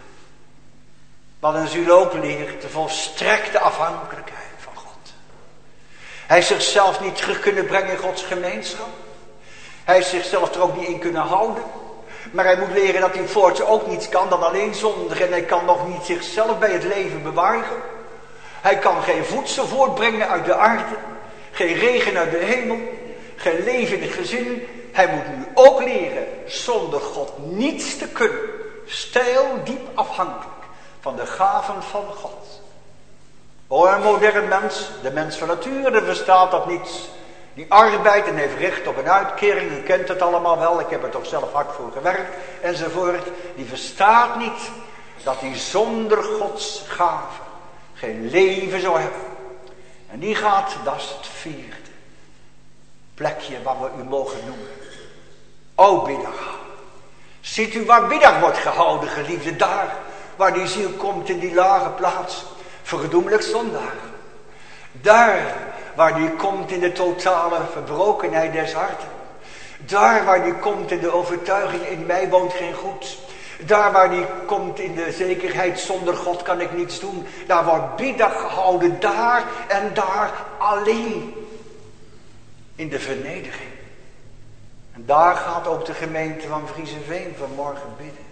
Wat een ziel ook leert, de volstrekte afhankelijkheid van God. Hij zichzelf niet terug kunnen brengen in Gods gemeenschap. Hij zichzelf er ook niet in kunnen houden. Maar hij moet leren dat hij voorts ook niets kan dan alleen zondigen. En hij kan nog niet zichzelf bij het leven bewaren. Hij kan geen voedsel voortbrengen uit de aarde. Geen regen uit de hemel. Geen leven in het gezin. Hij moet nu ook leren zonder God niets te kunnen. Steil diep afhankelijk van de gaven van God. O, een modern mens, de mens van nature, verstaat dat niet. Die arbeidt en heeft recht op een uitkering, u kent het allemaal wel, ik heb er toch zelf hard voor gewerkt, enzovoort. Die verstaat niet dat hij zonder Gods gaven geen leven zou hebben. En die gaat, dat is het vierde plekje wat we u mogen noemen. O, biddag. Ziet u waar biddag wordt gehouden, geliefde, daar waar die ziel komt in die lage plaats, verdoemelijk zondaar. Daar waar die komt in de totale verbrokenheid des harten. Daar waar die komt in de overtuiging, in mij woont geen goed. Daar waar die komt in de zekerheid, zonder God kan ik niets doen. Daar wordt biddag gehouden, daar en daar alleen. In de vernedering. En daar gaat ook de gemeente van Vriezenveen vanmorgen bidden.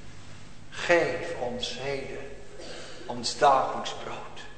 Geef ons heden ons dagelijks brood.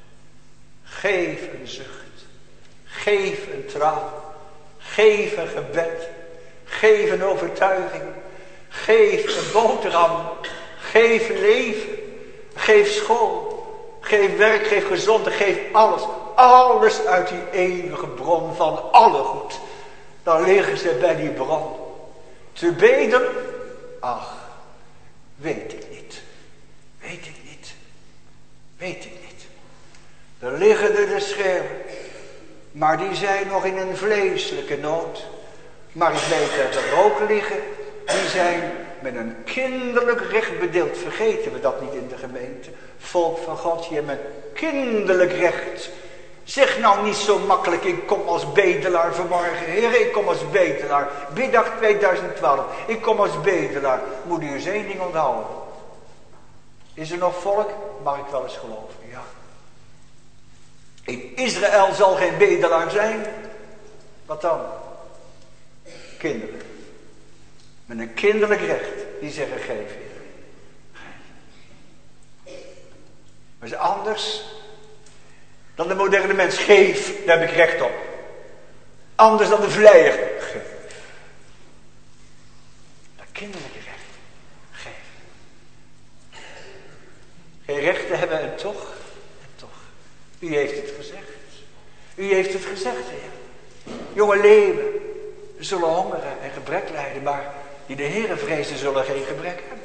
Geef een zucht. Geef een traan. Geef een gebed. Geef een overtuiging. Geef een boterham. Geef leven. Geef school. Geef werk. Geef gezondheid. Geef alles. Alles uit die eeuwige bron van alle goed. Dan liggen ze bij die bron. Te beden? Ach, weet ik niet. Weet ik niet. Weet ik niet. Er liggen er de schermen. Maar die zijn nog in een vleeselijke nood. Maar ik weet dat er ook liggen. Die zijn met een kinderlijk recht bedeeld. Vergeten we dat niet in de gemeente. Volk van God, je met kinderlijk recht. Zeg nou niet zo makkelijk, ik kom als bedelaar vanmorgen. Heer, ik kom als bedelaar. Biddag tweeduizend twaalf. Ik kom als bedelaar. Moet u eens één ding onthouden. Is er nog volk? Mag ik wel eens geloven, ja. In Israël zal geen bedelaar zijn. Wat dan? Kinderen. Met een kinderlijk recht. Die zeggen geef, Heer. Maar is anders dan de moderne mens. Geef, daar heb ik recht op. Anders dan de vleier. Geef. Dat kinderlijke recht. Geef. Geen rechten hebben en toch, en toch. U heeft het gezegd. U heeft het gezegd, Heer. Jonge leeuwen zullen hongeren en gebrek lijden, maar die de Heere vrezen zullen geen gebrek hebben.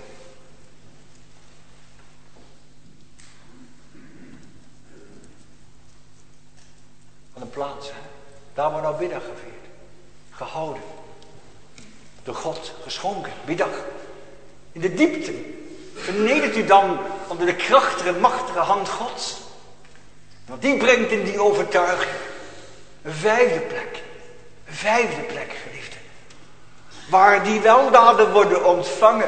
Van een plaats, hè? Daar wordt nou biddag gevierd. Gehouden. Door God geschonken. Biddag. In de diepte. Vernedert u dan onder de krachtige en machtige hand Gods. Want die brengt in die overtuiging een vijfde plek. Een Vijfde plek, geliefde. Waar die weldaden worden ontvangen.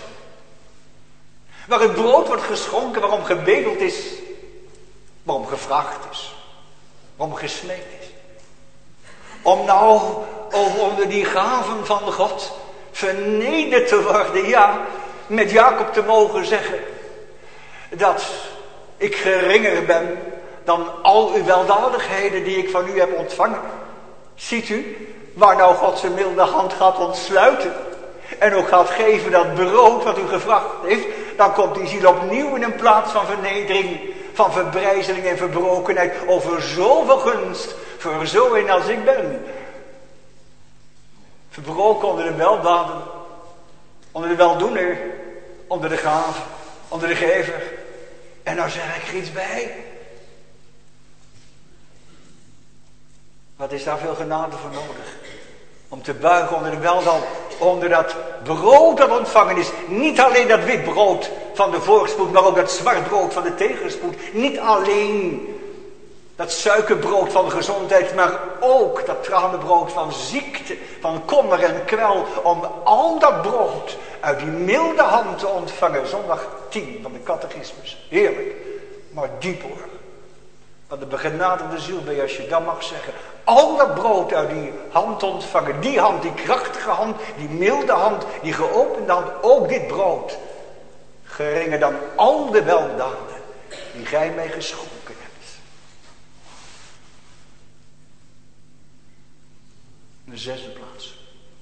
Waar het brood wordt geschonken, waarom gebedeld is. Waarom gevraagd is. Waarom gesmeekt is. Om nou over onder die gaven van God vernederd te worden. Ja, met Jacob te mogen zeggen dat ik geringer ben dan al uw weldadigheden die ik van u heb ontvangen. Ziet u, waar nou God zijn milde hand gaat ontsluiten en ook gaat geven dat brood wat u gevraagd heeft, dan komt die ziel opnieuw in een plaats van vernedering, van verbrijzeling en verbrokenheid over zoveel gunst voor zo een als ik ben. Verbroken onder de weldaden, onder de weldoener, onder de gave, onder de gever. En nou zeg ik er iets bij. Wat is daar veel genade voor nodig? Om te buigen onder de weldaad, onder dat brood dat ontvangen is. Niet alleen dat wit brood van de voorspoed, maar ook dat zwart brood van de tegenspoed. Niet alleen dat suikerbrood van gezondheid, maar ook dat tranenbrood van ziekte, van kommer en kwel. Om al dat brood uit die milde hand te ontvangen. Zondag tien van de catechismus. Heerlijk, maar diep hoor. Wat de begenadigde ziel ben je als je dat mag zeggen. Al dat brood uit die hand ontvangen. Die hand, die krachtige hand, die milde hand, die geopende hand. Ook dit brood. Geringer dan al de weldaden die gij mij geschonken hebt. De zesde plaats.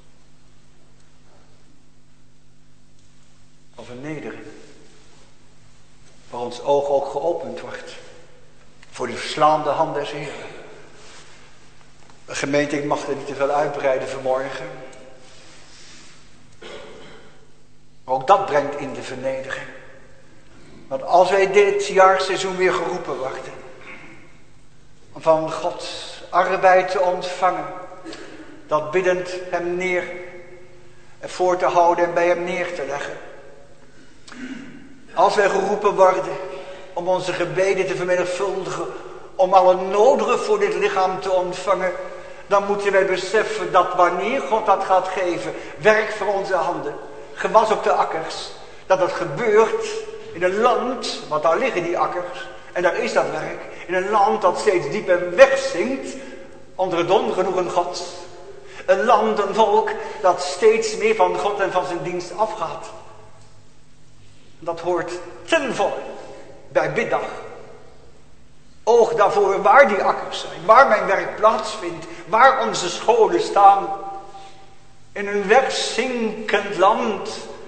Of een nedering. Waar ons oog ook geopend wordt. Voor de verslaande hand des Heeren. Gemeente, ik mag er niet te veel uitbreiden vanmorgen. Maar ook dat brengt in de vernedering. Want als wij dit jaarseizoen weer geroepen worden. Om van God arbeid te ontvangen. Dat biddend hem neer voor te houden en bij hem neer te leggen. Als wij geroepen worden om onze gebeden te vermenigvuldigen, om alle nodige voor dit lichaam te ontvangen, dan moeten wij beseffen dat wanneer God dat gaat geven, werk voor onze handen, gewas op de akkers, dat het gebeurt in een land, want daar liggen die akkers, en daar is dat werk, in een land dat steeds dieper wegzinkt onder het ongenoegen God. Een land, een volk dat steeds meer van God en van zijn dienst afgaat. Dat hoort ten volle bij biddag. Oog daarvoor waar die akkers zijn, waar mijn werk plaatsvindt, waar onze scholen staan. In een wegzinkend land.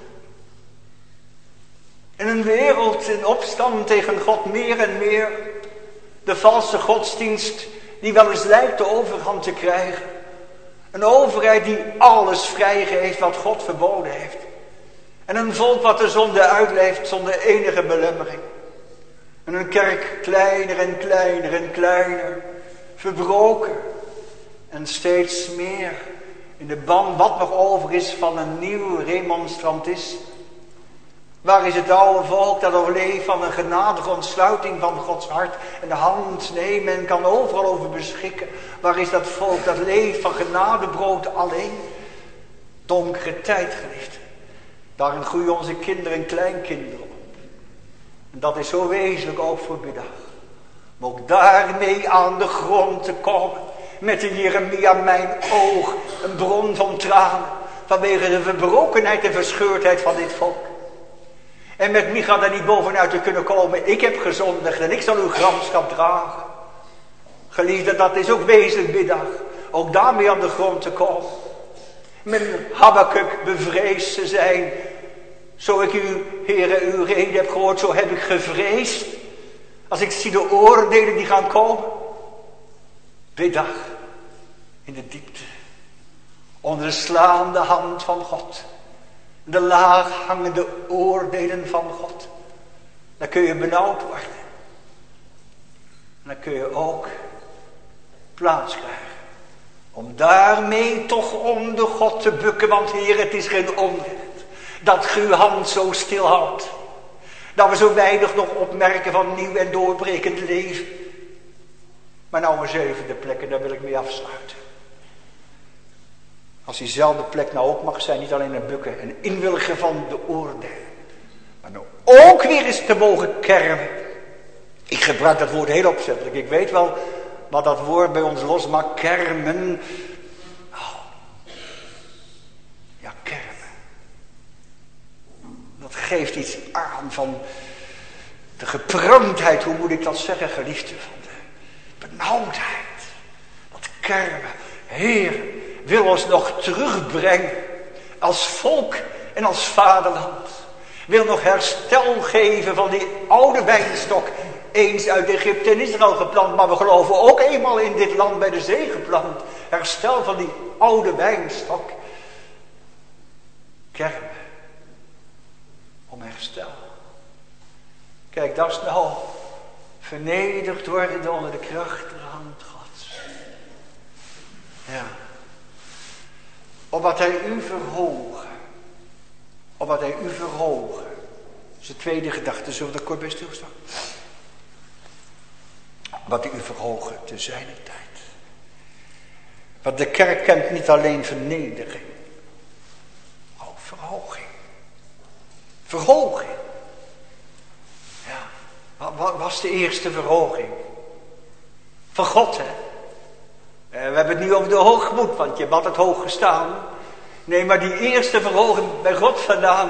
In een wereld in opstand tegen God meer en meer. De valse godsdienst die wel eens lijkt de overhand te krijgen. Een overheid die alles vrijgeeft wat God verboden heeft. En een volk wat de zonde uitleeft zonder enige belemmering. En een kerk kleiner en kleiner en kleiner. Verbroken. En steeds meer in de ban wat nog over is van een nieuw remonstrantisme. Waar is het oude volk dat nog leeft van een genadige ontsluiting van Gods hart en de hand? Nee, men kan overal over beschikken. Waar is dat volk dat leeft van genadebrood alleen? Donkere tijd, geliefd. Daarin groeien onze kinderen en kleinkinderen op. En dat is zo wezenlijk ook voor middag. Maar ook daarmee aan de grond te komen. Met de Jeremia mijn oog, een bron van tranen. Vanwege de verbrokenheid en verscheurdheid van dit volk. En met Micha daar niet bovenuit te kunnen komen. Ik heb gezondigd en ik zal uw gramschap dragen. Geliefde, dat is ook wezenlijk middag. Ook daarmee aan de grond te komen. Met Habakuk bevreesd te zijn. Zo ik u, Heere, uw reden heb gehoord, zo heb ik gevreesd. Als ik zie de oordelen die gaan komen. Middag in de diepte. Onder de slaande hand van God. De laag hangende oordelen van God. Dan kun je benauwd worden. En dan kun je ook plaats krijgen. Om daarmee toch onder God te bukken. Want Heer, het is geen onrecht. Dat ge uw hand zo stil houdt. Dat we zo weinig nog opmerken van nieuw en doorbrekend leven. Maar nou een zevende plek en daar wil ik mee afsluiten. Als diezelfde plek nou ook mag zijn, niet alleen een bukken en inwilligen van de oordeel. Maar nou ook weer eens te mogen kermen. Ik gebruik dat woord heel opzettelijk. Ik weet wel wat dat woord bij ons losmaakt. Kermen. Oh. Ja, kermen. Dat geeft iets aan van de gepremdheid. Hoe moet ik dat zeggen, geliefde? Van de benauwdheid. Dat kermen. Heer, wil ons nog terugbrengen. Als volk en als vaderland. Wil nog herstel geven van die oude wijnstok. Eens uit Egypte en Israël geplant. Maar we geloven ook eenmaal in dit land bij de zee geplant. Herstel van die oude wijnstok. Kermen. Om herstel. Kijk, dat is nou vernederd worden onder de krachtige hand Gods. Ja. Opdat hij u verhogen. Opdat hij u verhogen. Dat is de tweede gedachte. Zullen we daar kort bij stilstaan? Opdat hij u verhogen te zijner tijd. Want de kerk kent niet alleen vernedering. Oh, verhoging. Verhoging. Ja. Wat was de eerste verhoging? Van God, hè? We hebben het niet over de hoogmoed, want je hebt altijd hoog gestaan. Nee, maar die eerste verhoging bij God vandaan.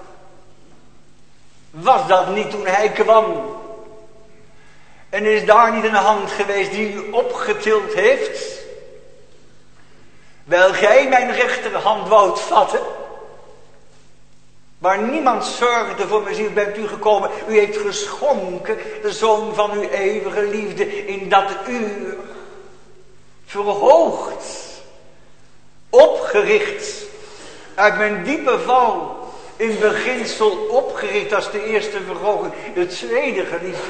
Was dat niet toen hij kwam? En is daar niet een hand geweest die u opgetild heeft? Wel gij mijn rechterhand woudt vatten. Waar niemand zorgde voor mijn ziel, bent u gekomen. U heeft geschonken de zoon van uw eeuwige liefde in dat uur. Verhoogd. Opgericht. Uit mijn diepe val. In beginsel opgericht als de eerste verhoging. De tweede geliefde.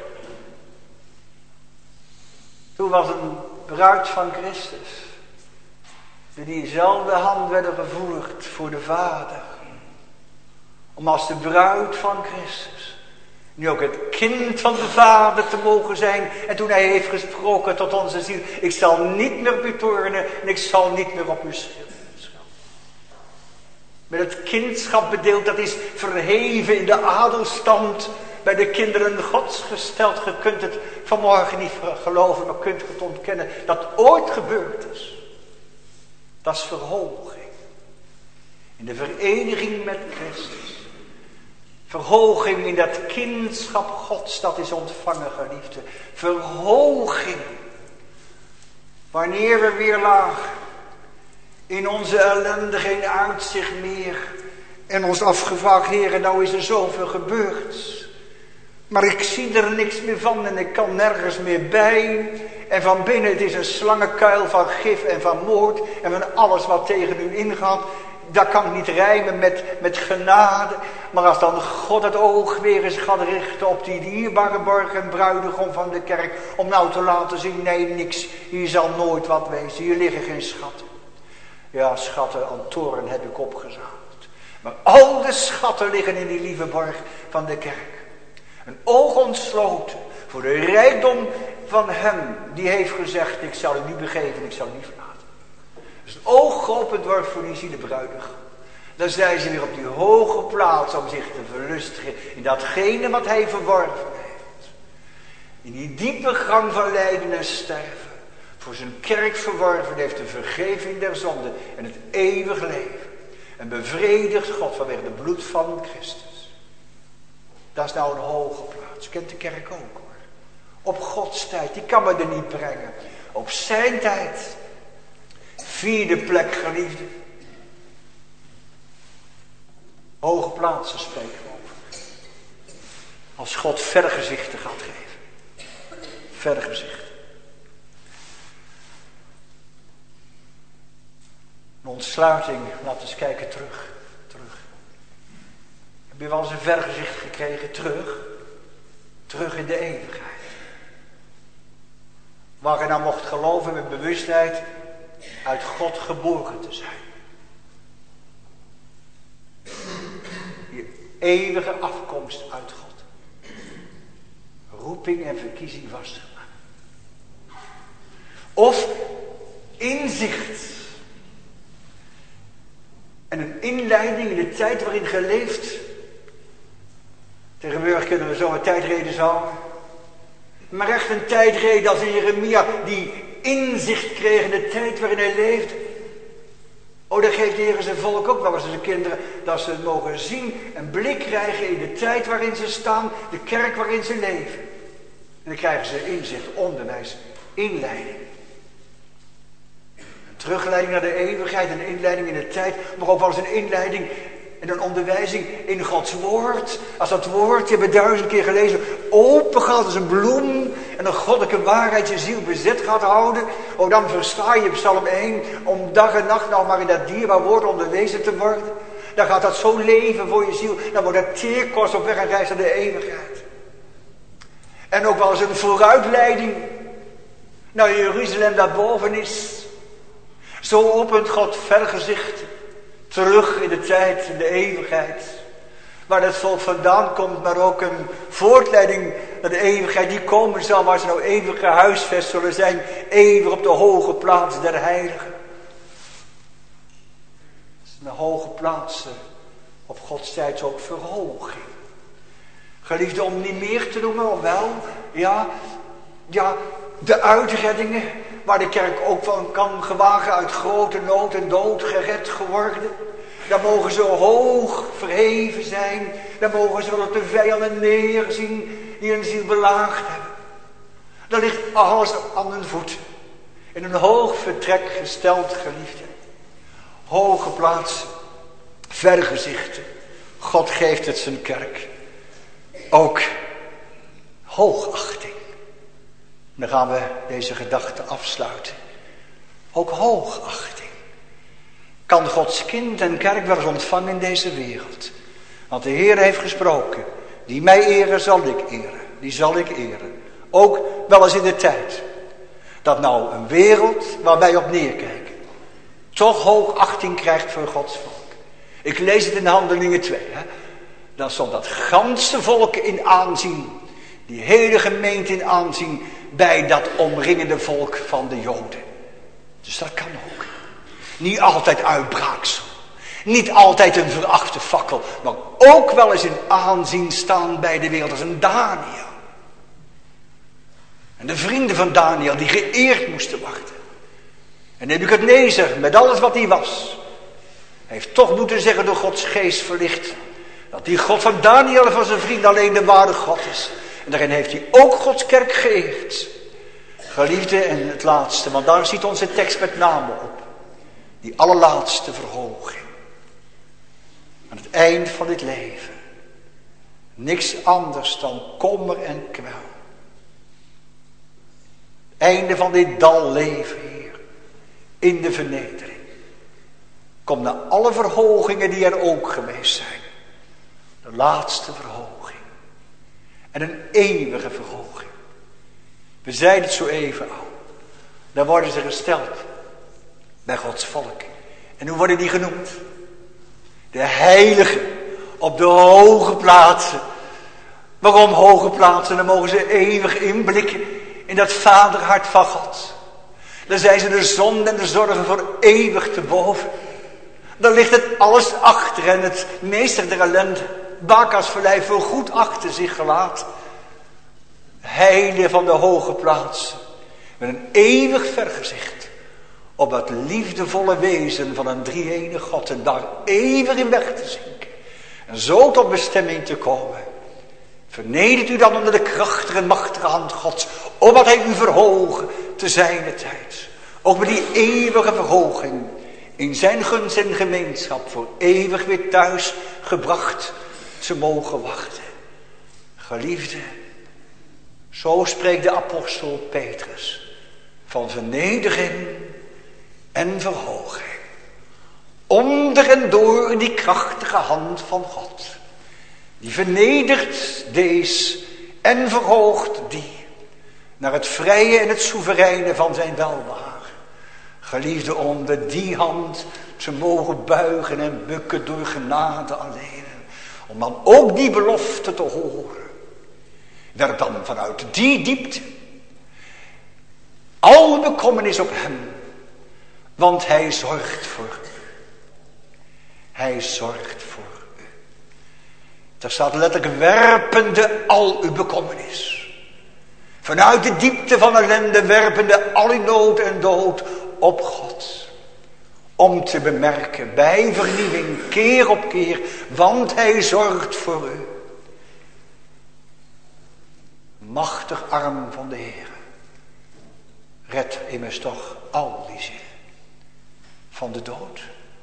Toen was een bruid van Christus. Die diezelfde hand werden gevoerd voor de Vader. Om als de bruid van Christus. Nu ook het kind van de Vader te mogen zijn. En toen hij heeft gesproken tot onze ziel. Ik zal niet meer op u tornen. En ik zal niet meer op u schilderen. Met het kindschap bedeeld. Dat is verheven in de adelstand. Bij de kinderen Gods gesteld. Je kunt het vanmorgen niet geloven. Maar kunt het ontkennen. Dat ooit gebeurd is. Dat is verhoging. In de vereniging met Christus. Verhoging in dat kindschap Gods, dat is ontvangen, geliefde. Verhoging. Wanneer we weer lagen. In onze ellende geen uitzicht meer. En ons afgevraagd, Heer, nou is er zoveel gebeurd. Maar ik zie er niks meer van en ik kan nergens meer bij. En van binnen, het is een slangenkuil van gif en van moord. En van alles wat tegen u ingaat. Dat kan niet rijmen met, met genade. Maar als dan God het oog weer eens gaat richten op die dierbare borg en bruidegom van de kerk. Om nou te laten zien, nee niks, hier zal nooit wat wezen. Hier liggen geen schatten. Ja, schatten aan toren heb ik opgezameld. Maar al de schatten liggen in die lieve borg van de kerk. Een oog ontsloten voor de rijkdom van hem die heeft gezegd, ik zal u niet begeven, ik zal u niet verlaten. Dus het oog geopend wordt voor die zielenbruidegom. Dan zijn ze weer op die hoge plaats om zich te verlustigen in datgene wat hij verworven heeft. In die diepe gang van lijden en sterven. Voor zijn kerk verworven heeft de vergeving der zonde en het eeuwig leven. En bevredigt God vanwege het bloed van Christus. Dat is nou een hoge plaats. Kent de kerk ook hoor. Op Gods tijd, die kan me er niet brengen. Op zijn tijd. Vierde plek, geliefde. Hoge plaatsen spreken we over. Als God vergezichten gaat geven. Vergezichten. Een ontsluiting, laten we eens kijken terug. Terug. Heb je wel eens een vergezicht gekregen? Terug. Terug in de eeuwigheid. Waar je nou mocht geloven met bewustheid uit God geboren te zijn. Je eeuwige afkomst uit God. Roeping en verkiezing vastgemaakt. Of inzicht inleiding in de tijd waarin gij leeft. Tegenwoordig kunnen we zo een tijdreden houden. Maar echt een tijdreden als in Jeremia die inzicht kreeg in de tijd waarin hij leeft. Oh, dan geeft de Heer zijn volk ook wel eens zijn kinderen dat ze het mogen zien, een blik krijgen in de tijd waarin ze staan, de kerk waarin ze leven. En dan krijgen ze inzicht, onderwijs, inleiding. Een terugleiding naar de eeuwigheid, een inleiding in de tijd, maar ook wel eens een inleiding en een onderwijzing in Gods woord. Als dat woord, je hebt het duizend keer gelezen, open gaat als een bloem en een goddelijke waarheid je ziel bezet gaat houden. Oh, dan versta je Psalm één om dag en nacht nou maar in dat dierbaar woord onderwezen te worden. Dan gaat dat zo leven voor je ziel. Dan wordt dat teerkost op weg en reis naar de eeuwigheid. En ook wel eens een vooruitleiding naar Jeruzalem daarboven is. Zo opent God vergezicht terug in de tijd, in de eeuwigheid. Waar het volk vandaan komt, maar ook een voortleiding naar de eeuwigheid. Die komen zal waar ze nou eeuwig gehuisvest zullen zijn. Eeuwig op de hoge plaats der heiligen. Een hoge plaats op Gods tijd ook verhoging. Geliefde, om niet meer te noemen, of wel, ja, ja, de uitreddingen, waar de kerk ook van kan gewagen uit grote nood en dood gered geworden. Dan mogen ze hoog verheven zijn. Dan mogen ze wel op de vijanden neerzien die hun ziel belaagd hebben. Dan ligt alles aan hun voeten. In een hoog vertrek gesteld, geliefde. Hoge plaatsen, vergezichten. God geeft het zijn kerk. Ook hoogachting. Dan gaan we deze gedachte afsluiten. Ook hoogachting. Kan Gods kind en kerk wel eens ontvangen in deze wereld. Want de Heer heeft gesproken. Die mij eren zal ik eren. Die zal ik eren. Ook wel eens in de tijd. Dat nou een wereld waar wij op neerkijken. Toch hoogachting krijgt voor Gods volk. Ik lees het in Handelingen twee. Hè? Dan stond dat ganse volk in aanzien. Die hele gemeente in aanzien. Bij dat omringende volk van de Joden. Dus dat kan ook. Niet altijd uitbraaksel. Niet altijd een verachte fakkel. Maar ook wel eens in aanzien staan bij de wereld als een Daniel. En de vrienden van Daniel die geëerd moesten worden. En Nebukadnezar met alles wat hij was. Heeft toch moeten zeggen door Gods geest verlicht. Dat die God van Daniel en van zijn vrienden alleen de ware God is. En daarin heeft hij ook Gods kerk geëerd. Geliefde en het laatste. Want daar ziet onze tekst met name op. Die allerlaatste verhoging. Aan het eind van dit leven. Niks anders dan kommer en kwel. Einde van dit dal leven, Heer. In de vernedering. Kom naar alle verhogingen die er ook geweest zijn. De laatste verhoging. En een eeuwige verhoging. We zeiden het zo even al. Dan worden ze gesteld. Bij Gods volk. En hoe worden die genoemd? De heiligen. Op de hoge plaatsen. Waarom hoge plaatsen? Dan mogen ze eeuwig inblikken in dat vaderhart van God. Dan zijn ze de zonde en de zorgen voor eeuwig te boven. Dan ligt het alles achter en het meester der ellende. Bakas verlijf voor goed achter zich gelaten. Heiligen van de hoge plaatsen. Met een eeuwig vergezicht. Op dat liefdevolle wezen van een drie-enige God. En daar eeuwig in weg te zinken. En zo tot bestemming te komen. Vernedert u dan onder de krachtige en machtige hand Gods. Opdat hij u verhogen te zijner tijd. Ook met die eeuwige verhoging. In zijn gunst en gemeenschap voor eeuwig weer thuis gebracht te mogen wachten. Geliefde. Zo spreekt de apostel Petrus. Van vernedering en verhoging. Onder en door die krachtige hand van God. Die vernedert deze en verhoogt die. Naar het vrije en het soevereine van zijn welbehagen. Geliefde, onder die hand te mogen buigen en bukken door genade alleen. Om dan ook die belofte te horen. Werp dan vanuit die diepte al bekommernis op hem. Want hij zorgt voor u. Hij zorgt voor u. Daar staat letterlijk werpende al uw bekommernis. Vanuit de diepte van ellende werpende al uw nood en dood op God. Om te bemerken bij vernieuwing keer op keer, want hij zorgt voor u. Machtig arm van de Heer. Red immers toch al die zielen van de dood.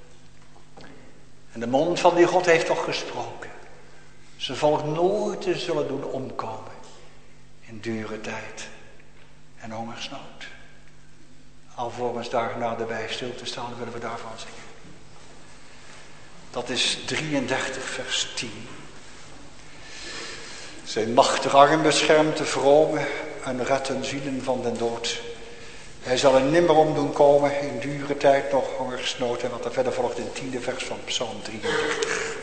En de mond van die God heeft toch gesproken. Zijn volk nooit te zullen doen omkomen in dure tijd en hongersnood. Alvorens daar naderbij stil te staan, willen we daarvan zingen. Dat is drieëndertig vers tien. Zijn machtige arm beschermt de vrome en redt hun zielen van den dood. Hij zal er nimmer om doen komen in dure tijd nog hongersnood. En wat er verder volgt in het tiende vers van Psalm drieëndertig.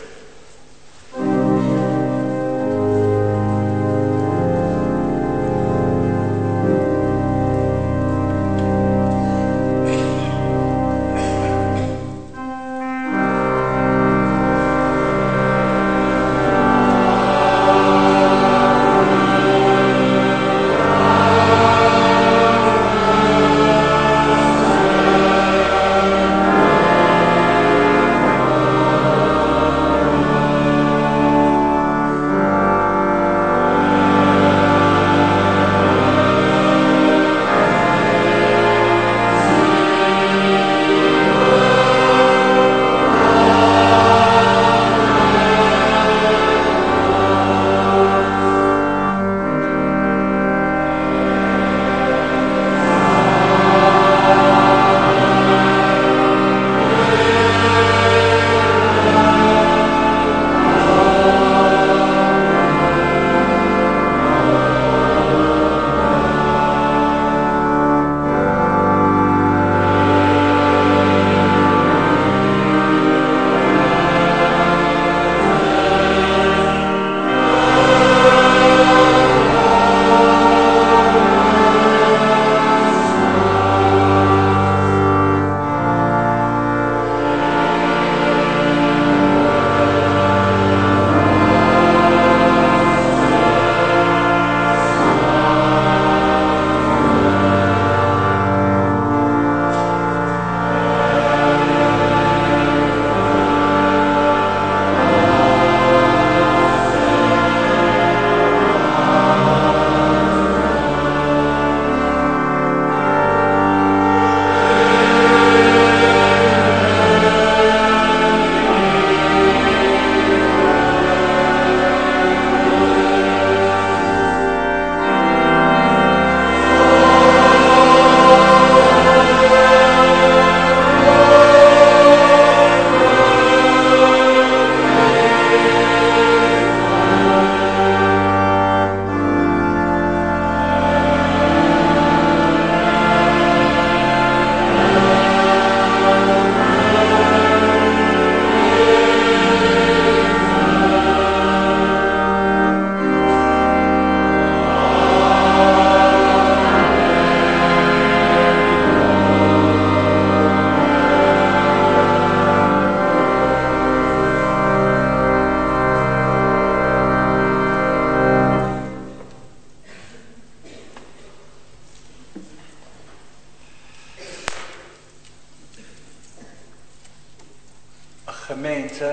Gemeente,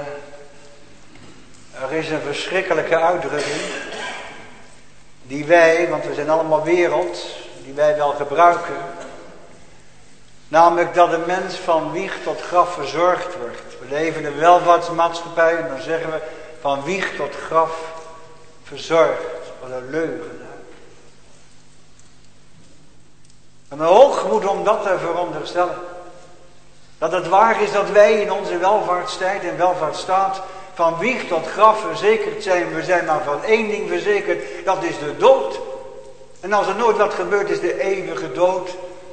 er is een verschrikkelijke uitdrukking die wij, want we zijn allemaal wereld, die wij wel gebruiken. Namelijk dat de mens van wieg tot graf verzorgd wordt. We leven in een welvaartsmaatschappij en dan zeggen we van wieg tot graf verzorgd. Wat een leugen. En een hoogmoed om dat te veronderstellen. Dat het waar is dat wij in onze welvaartstijd en welvaartsstaat van wieg tot graf verzekerd zijn. We zijn maar van één ding verzekerd, dat is de dood. En als er nooit wat gebeurt, is de eeuwige dood.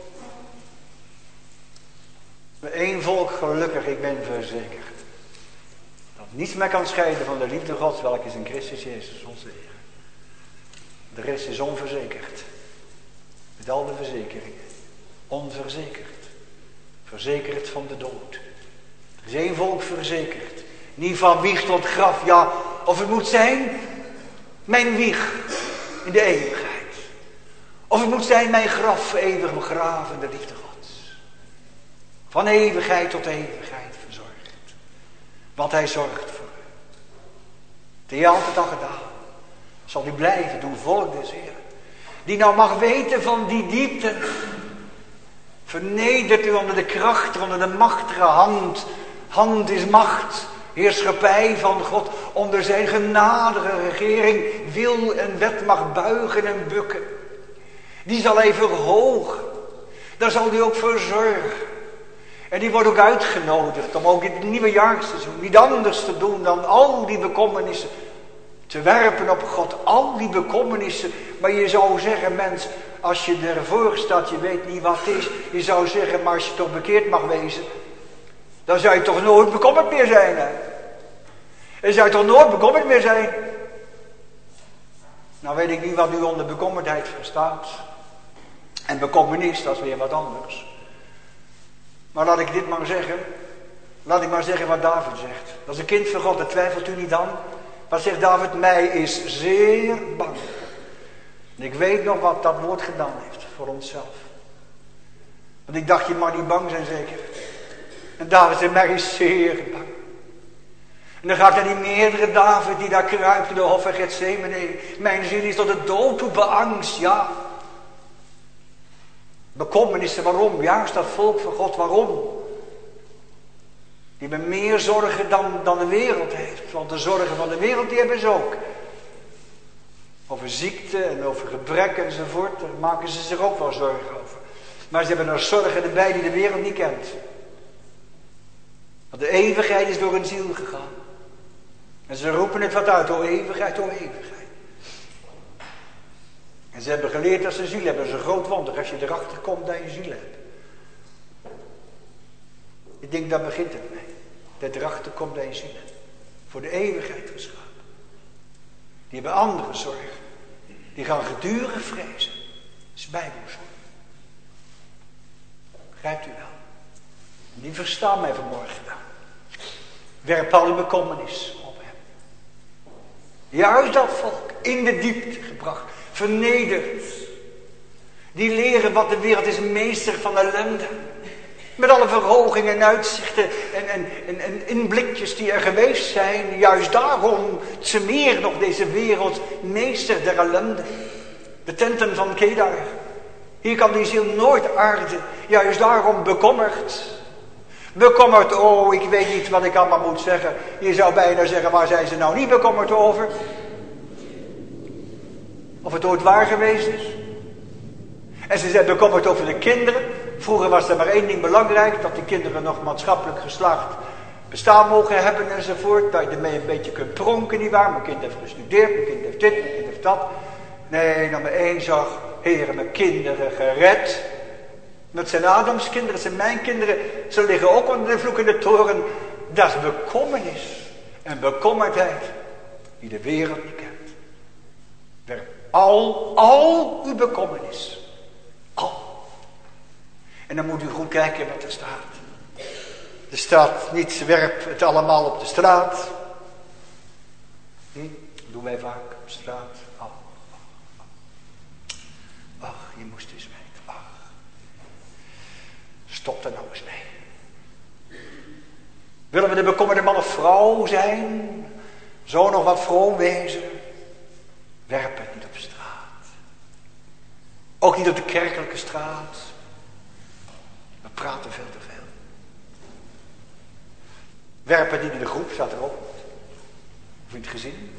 Met één volk gelukkig, ik ben verzekerd. Dat niets meer kan scheiden van de liefde Gods, welke is in Christus Jezus, onze Heer. De rest is onverzekerd. Met al de verzekeringen. Onverzekerd. Verzekerd van de dood. Er is één volk verzekerd. Niet van wieg tot graf, ja, of het moet zijn mijn wieg in de eeuwigheid. Of het moet zijn mijn graf eeuwig begraven in de liefde Gods. Van eeuwigheid tot eeuwigheid verzorgd. Want hij zorgt voor u. Dat hij altijd al gedaan. Zal hij blijven doen, volk des Heeren. Die nou mag weten van die diepte. Vernedert u onder de kracht, onder de machtige hand. Hand is macht. Heerschappij van God onder zijn genadige regering. Wil en wet mag buigen en bukken. Die zal hij verhogen. Daar zal hij ook voor zorgen. En die wordt ook uitgenodigd om ook in het nieuwe jaarsseizoen niet anders te doen dan al die bekommernissen te werpen op God. Al die bekommernissen. Maar je zou zeggen, mens, als je ervoor staat, je weet niet wat het is. Je zou zeggen, maar als je toch bekeerd mag wezen, dan zou je toch nooit bekommerd meer zijn. Hè? Dan zou je toch nooit bekommerd meer zijn. Nou weet ik niet wat u onder bekommerdheid verstaat. En bekommernis, dat is weer wat anders. Maar laat ik dit maar zeggen. Laat ik maar zeggen wat David zegt. Dat is een kind van God, dat twijfelt u niet dan. Wat zegt David? Mij is zeer bang. En ik weet nog wat dat woord gedaan heeft voor onszelf. Want ik dacht, je mag niet bang zijn zeker. En David zegt, mij is zeer bang. En dan gaat er die meerdere David die daar kruipt in de hof van Gethsemane. Mijn ziel is tot de dood toe beangst, ja. Bekommernissen, waarom? Juist dat volk van God, waarom? Die hebben meer zorgen dan, dan de wereld heeft. Want de zorgen van de wereld, die hebben ze ook. Over ziekte en over gebrek enzovoort, daar maken ze zich ook wel zorgen over. Maar ze hebben er zorgen erbij die de wereld niet kent. Want de eeuwigheid is door hun ziel gegaan. En ze roepen het wat uit, o eeuwigheid, o eeuwigheid. En ze hebben geleerd dat ze ziel hebben. Dat is een groot wonder als je erachter komt dat je ziel hebt. Ik denk, daar begint het mee. Dat erachter komt dat je ziel hebt. Voor de eeuwigheid geschapen. Die hebben andere zorgen. Die gaan gedurig vrezen. Dat is bijbels. Begrijpt u wel? Die verstaan mij vanmorgen dan. Werp alle bekommernis op hem. Juist dat volk in de diepte gebracht. Vernederd. Die leren wat de wereld is, meester van ellende. Met alle verhogingen en uitzichten en, en, en, en inblikjes die er geweest zijn. Juist daarom te meer nog deze wereld meester der ellende. De tenten van Kedar. Hier kan die ziel nooit aarden. Juist daarom bekommerd. Bekommerd, oh ik weet niet wat ik allemaal moet zeggen. Je zou bijna zeggen, waar zijn ze nou niet bekommerd over? Of het ooit waar geweest is. En ze zijn bekommerd over de kinderen. Vroeger was er maar één ding belangrijk. Dat die kinderen nog maatschappelijk geslaagd bestaan mogen hebben enzovoort. Dat je ermee een beetje kunt pronken, nietwaar. Mijn kind heeft gestudeerd, mijn kind heeft dit, mijn kind heeft dat. Nee, dan maar één zag. Heren, mijn kinderen gered. Dat zijn Adams kinderen, dat zijn mijn kinderen. Ze liggen ook onder de vloek in de toren. Dat is bekommernis. En bekommerdheid die de wereld niet kent. Werp al, al uw bekommernis. Al. En dan moet u goed kijken wat er staat. Er staat niet werp het allemaal op de straat. Hm? Dat doen wij vaak op straat. Al. Ach, je moest eens weten. Ach. Stop er nou eens mee. Willen we de bekommerde man of vrouw zijn? Zo nog wat vroom wezen? Werp het niet op straat. Ook niet op de kerkelijke straat. We praten veel te veel. Werp het niet in de groep, staat erop. Of in het gezin.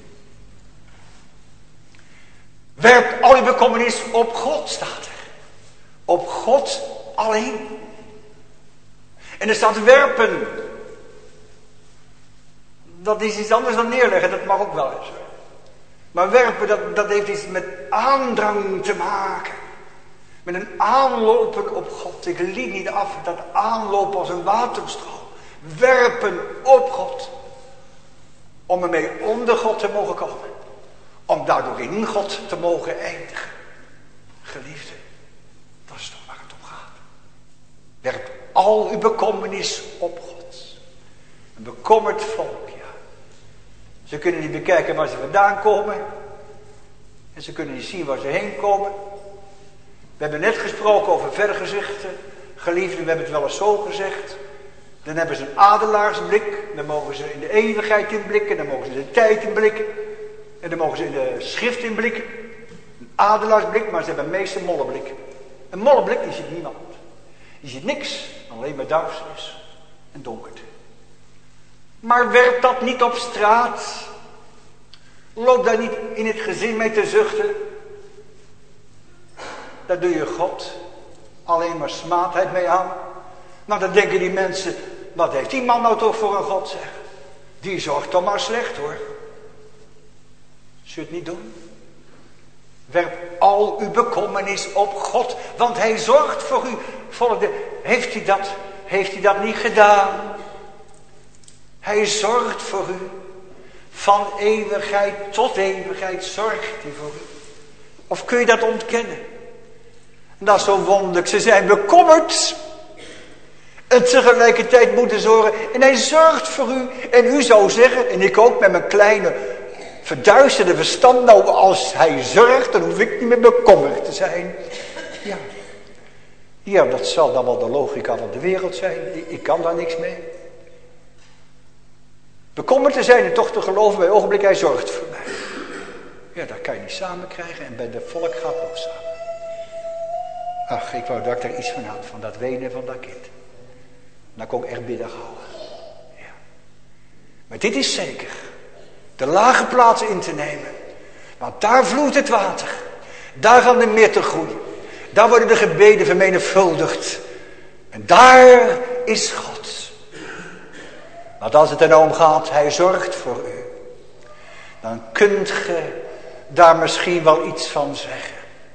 Werp al je bekommernis op God, staat er. Op God alleen. En er staat werpen. Dat is iets anders dan neerleggen, dat mag ook wel eens. Maar werpen, dat, dat heeft iets met aandrang te maken. Met een aanlopen op God. Ik liet niet af dat aanlopen als een waterstroom. Werpen op God. Om ermee onder God te mogen komen. Om daardoor in God te mogen eindigen. Geliefde, dat is toch waar het om gaat. Werp al uw bekommernis op God. Een bekommerd volk, ja. Ze kunnen niet bekijken waar ze vandaan komen. En ze kunnen niet zien waar ze heen komen. We hebben net gesproken over vergezichten. Geliefden, we hebben het wel eens zo gezegd. Dan hebben ze een adelaarsblik. Dan mogen ze in de eeuwigheid inblikken. Dan mogen ze in de tijd inblikken. En dan mogen ze in de schrift inblikken. Een adelaarsblik, maar ze hebben meestal een molleblik. Een molleblik, die ziet niemand. Die ziet niks. Alleen maar duisternis en donkerte. Maar werpt dat niet op straat? Loop daar niet in het gezin mee te zuchten? Daar doe je God alleen maar smaadheid mee aan. Nou, dan denken die mensen, wat heeft die man nou toch voor een God, zeg? Die zorgt toch maar slecht, hoor. Zul je het niet doen? Werp al uw bekommernis op God, want hij zorgt voor u. Volgende, heeft hij dat, heeft hij dat niet gedaan? Hij zorgt voor u. Van eeuwigheid tot eeuwigheid zorgt hij voor u. Of kun je dat ontkennen? En dat is zo wonderlijk. Ze zijn bekommerd. En tegelijkertijd moeten zorgen. En hij zorgt voor u. En u zou zeggen, en ik ook met mijn kleine verduisterde verstand. Nou, als hij zorgt, dan hoef ik niet meer bekommerd te zijn. Ja. Ja, dat zal dan wel de logica van de wereld zijn. Ik kan daar niks mee. Bekommerd te zijn en toch te geloven bij ogenblik, hij zorgt voor mij. Ja, dat kan je niet samen krijgen en bij de volk gaat het nog samen. Ach, ik wou dat ik daar iets van had, van dat wenen van dat kind. Dan kon ik echt bidden houden. Ja. Maar dit is zeker. De lage plaatsen in te nemen. Want daar vloeit het water. Daar gaan de myrten groeien. Daar worden de gebeden vermenigvuldigd. En daar is God. Want als het er nou om gaat, hij zorgt voor u. Dan kunt ge daar misschien wel iets van zeggen.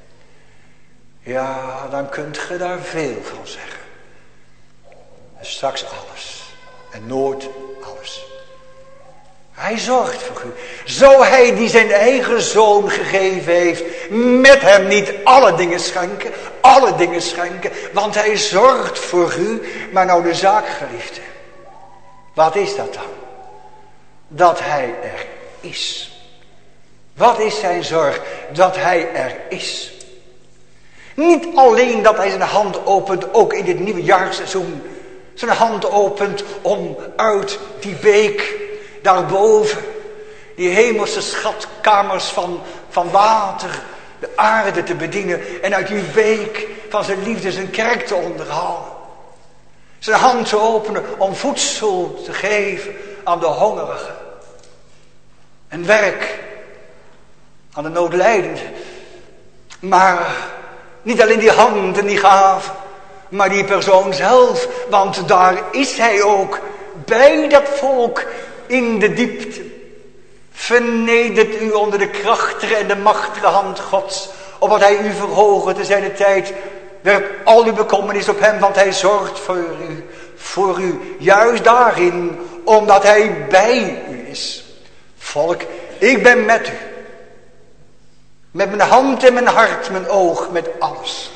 Ja, dan kunt ge daar veel van zeggen. En straks alles. En nooit alles. Hij zorgt voor u. Zo hij die zijn eigen zoon gegeven heeft, met hem niet alle dingen schenken. Alle dingen schenken. Want hij zorgt voor u. Maar nou de zaak, geliefde. Wat is dat dan? Dat hij er is. Wat is zijn zorg? Dat hij er is. Niet alleen dat hij zijn hand opent, ook in dit nieuwe jaarseizoen. Zijn hand opent om uit die beek daarboven, die hemelse schatkamers van, van water, de aarde te bedienen. En uit die beek van zijn liefde zijn kerk te onderhouden. Zijn hand te openen om voedsel te geven aan de hongerigen. En werk aan de noodlijdenden. Maar niet alleen die hand en die gave, maar die persoon zelf. Want daar is hij ook, bij dat volk in de diepte. Vernedert u onder de krachtige en de machtige hand Gods, opdat hij u verhogen te zijner tijd. Werp al uw bekommernis op hem, want hij zorgt voor u. Voor u, juist daarin, omdat hij bij u is. Volk, ik ben met u. Met mijn hand en mijn hart, mijn oog, met alles.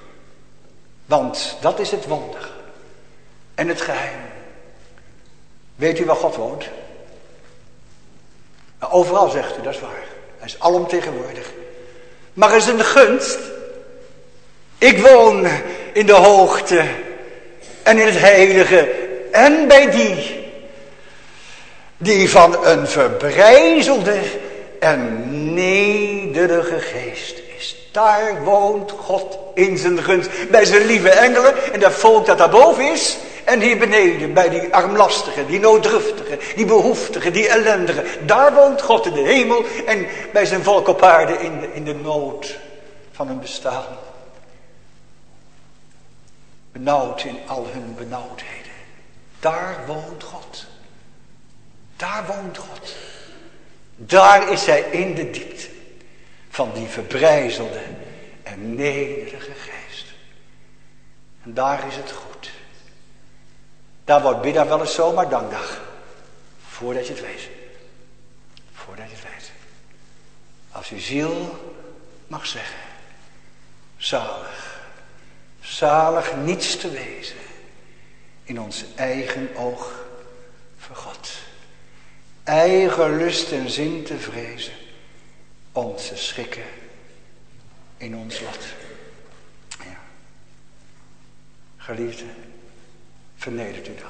Want dat is het wonder. En het geheim. Weet u waar God woont? Nou, overal zegt u, dat is waar. Hij is alomtegenwoordig. Maar er is een gunst. Ik woon in de hoogte en in het heilige en bij die die van een verbrijzelde en nederige geest is. Daar woont God in zijn gunst, bij zijn lieve engelen en dat volk dat daarboven is. En hier beneden, bij die armlastigen, die nooddruftigen, die behoeftigen, die ellendigen. Daar woont God in de hemel en bij zijn volk op aarde in de, in de nood van hun bestaan. Benauwd in al hun benauwdheden. Daar woont God. Daar woont God. Daar is hij in de diepte van die verbrijzelde en nederige geest. En daar is het goed. Daar wordt bidden wel eens zomaar dankdag. Voordat je het weet. Voordat je het weet. Als uw ziel mag zeggen. Zalig. Zalig niets te wezen. In ons eigen oog voor God. Eigen lust en zin te vrezen. Ons te schikken in ons lot. Ja. Geliefde, vernedert u dan.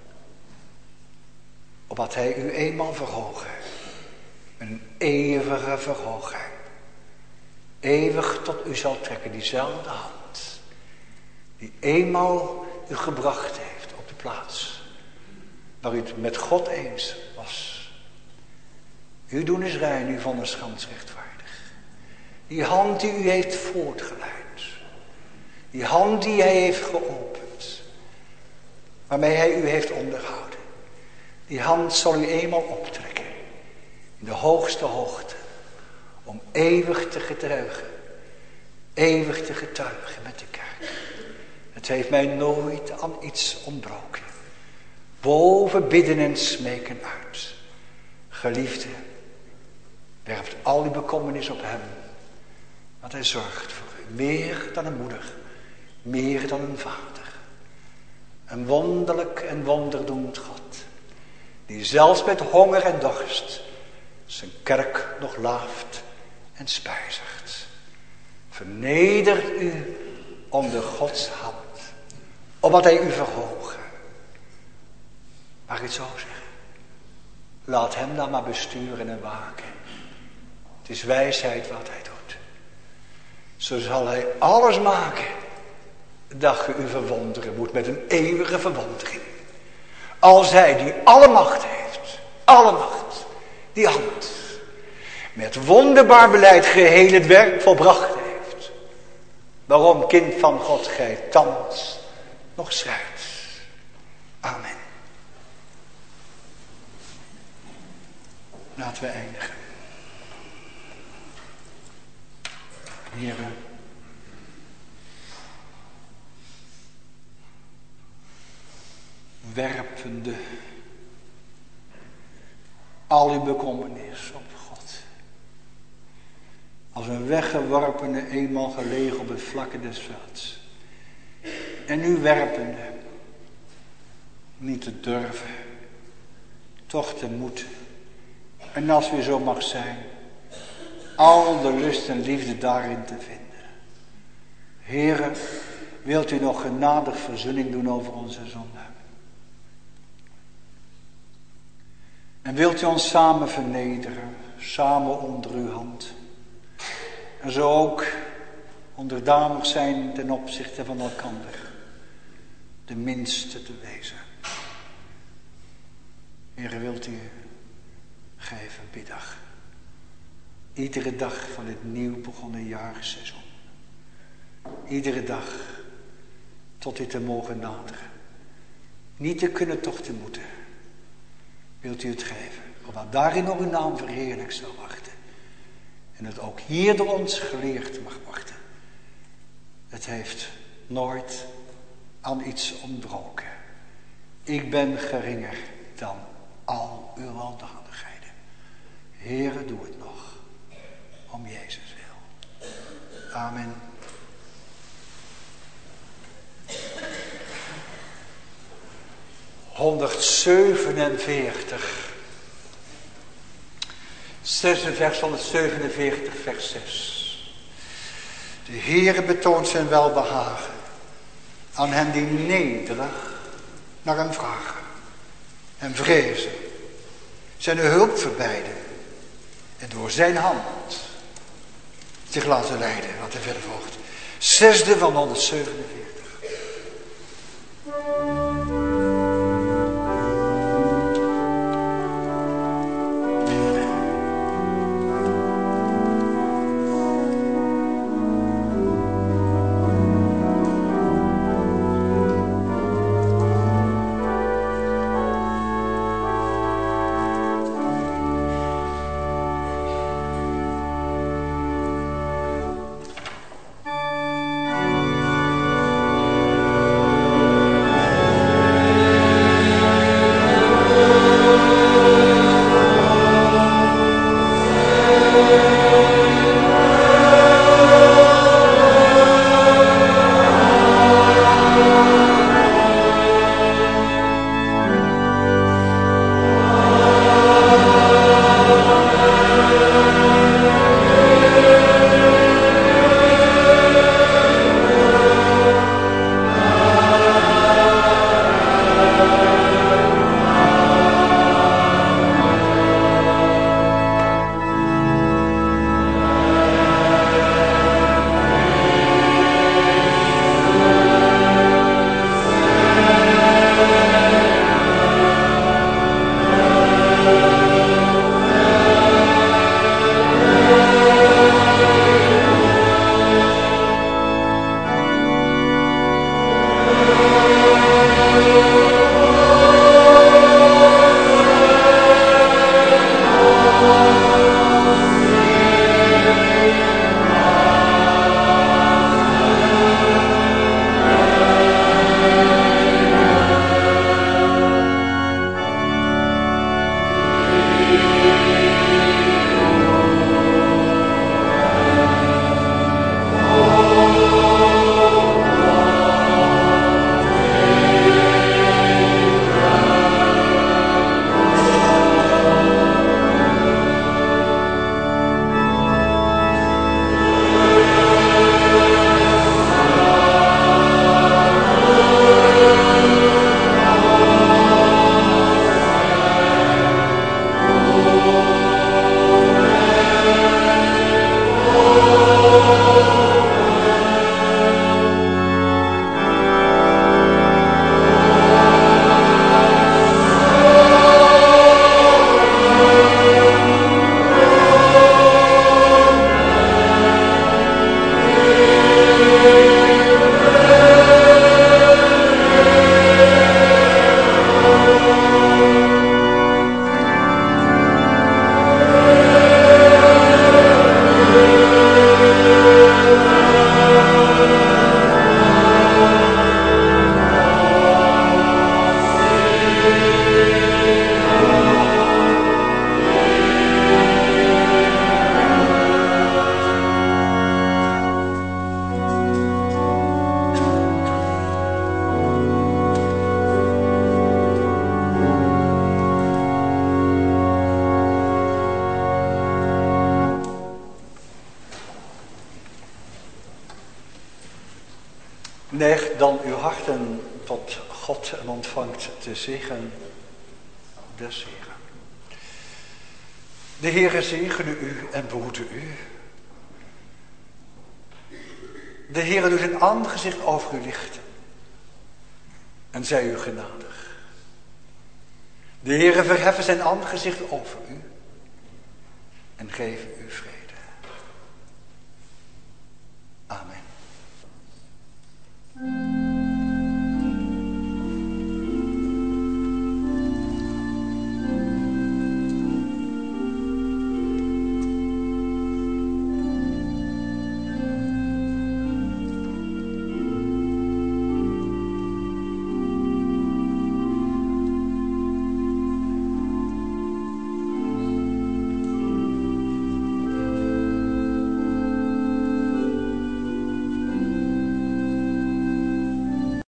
Opdat hij u eenmaal verhogen. Een eeuwige verhoging. Eeuwig tot u zal trekken, diezelfde hand. Die eenmaal u gebracht heeft op de plaats. Waar u het met God eens was. U doen is rein, u van de schans rechtvaardig. Die hand die u heeft voortgeleid. Die hand die hij heeft geopend. Waarmee hij u heeft onderhouden. Die hand zal u eenmaal optrekken. In de hoogste hoogte. Om eeuwig te getuigen. Eeuwig te getuigen met de kerk. Het heeft mij nooit aan iets ontbroken. Boven bidden en smeken uit. Geliefde, werpt al uw bekommernis op hem. Want hij zorgt voor u. Meer dan een moeder. Meer dan een vader. Een wonderlijk en wonderdoend God. Die zelfs met honger en dorst zijn kerk nog laaft en spijzigt. Verneder u onder Gods hand. Opdat hij u verhogen. Mag ik het zo zeggen? Laat hem dan maar besturen en waken. Het is wijsheid wat hij doet. Zo zal hij alles maken. Dat je u verwonderen moet met een eeuwige verwondering. Als hij die alle macht heeft. Alle macht. Die hand. Met wonderbaar beleid geheel het werk volbracht heeft. Waarom, kind van God, gij thans nog schrijft. Amen. Laten we eindigen. Heren. Werpende al uw bekommernis op God. Als een weggeworpene eenmaal gelegen op het vlakke des velds. En u werpende. Niet te durven. Toch te moeten. En als u zo mag zijn. Al de lust en liefde daarin te vinden. Heere, wilt u nog genadig verzoening doen over onze zonde? En wilt u ons samen vernederen, samen onder uw hand. En zo ook onderdanig zijn ten opzichte van elkander. De minste te wezen. Heere, wilt u geven, biddag. Iedere dag van dit nieuw begonnen jaarseizoen. Iedere dag tot dit te mogen naderen. Niet te kunnen, toch te moeten. Wilt u het geven, opdat daarin nog uw naam verheerlijk zal wachten. En het ook hier door ons geleerd mag wachten. Het heeft nooit aan iets ontbroken. Ik ben geringer dan al uw weldadigheden. Heere, doe het nog. Om Jezus wil. Amen. honderdzevenenveertig. Zesde vers honderdzevenenveertig, vers zes. De Heere betoont zijn welbehagen aan hen die nederig naar hem vragen en vrezen. Zijn hulp verbijden en door zijn hand zich laten leiden, wat er verder volgt. Zesde van honderdzevenenveertig. dan uw harten tot God en ontvangt de zegen des Heren. De Heere zegene u en behoede u. De Heere doet zijn aangezicht over u lichten en zij u genadig. De Heere verheffen zijn aangezicht over u en geven u vrede. Amen.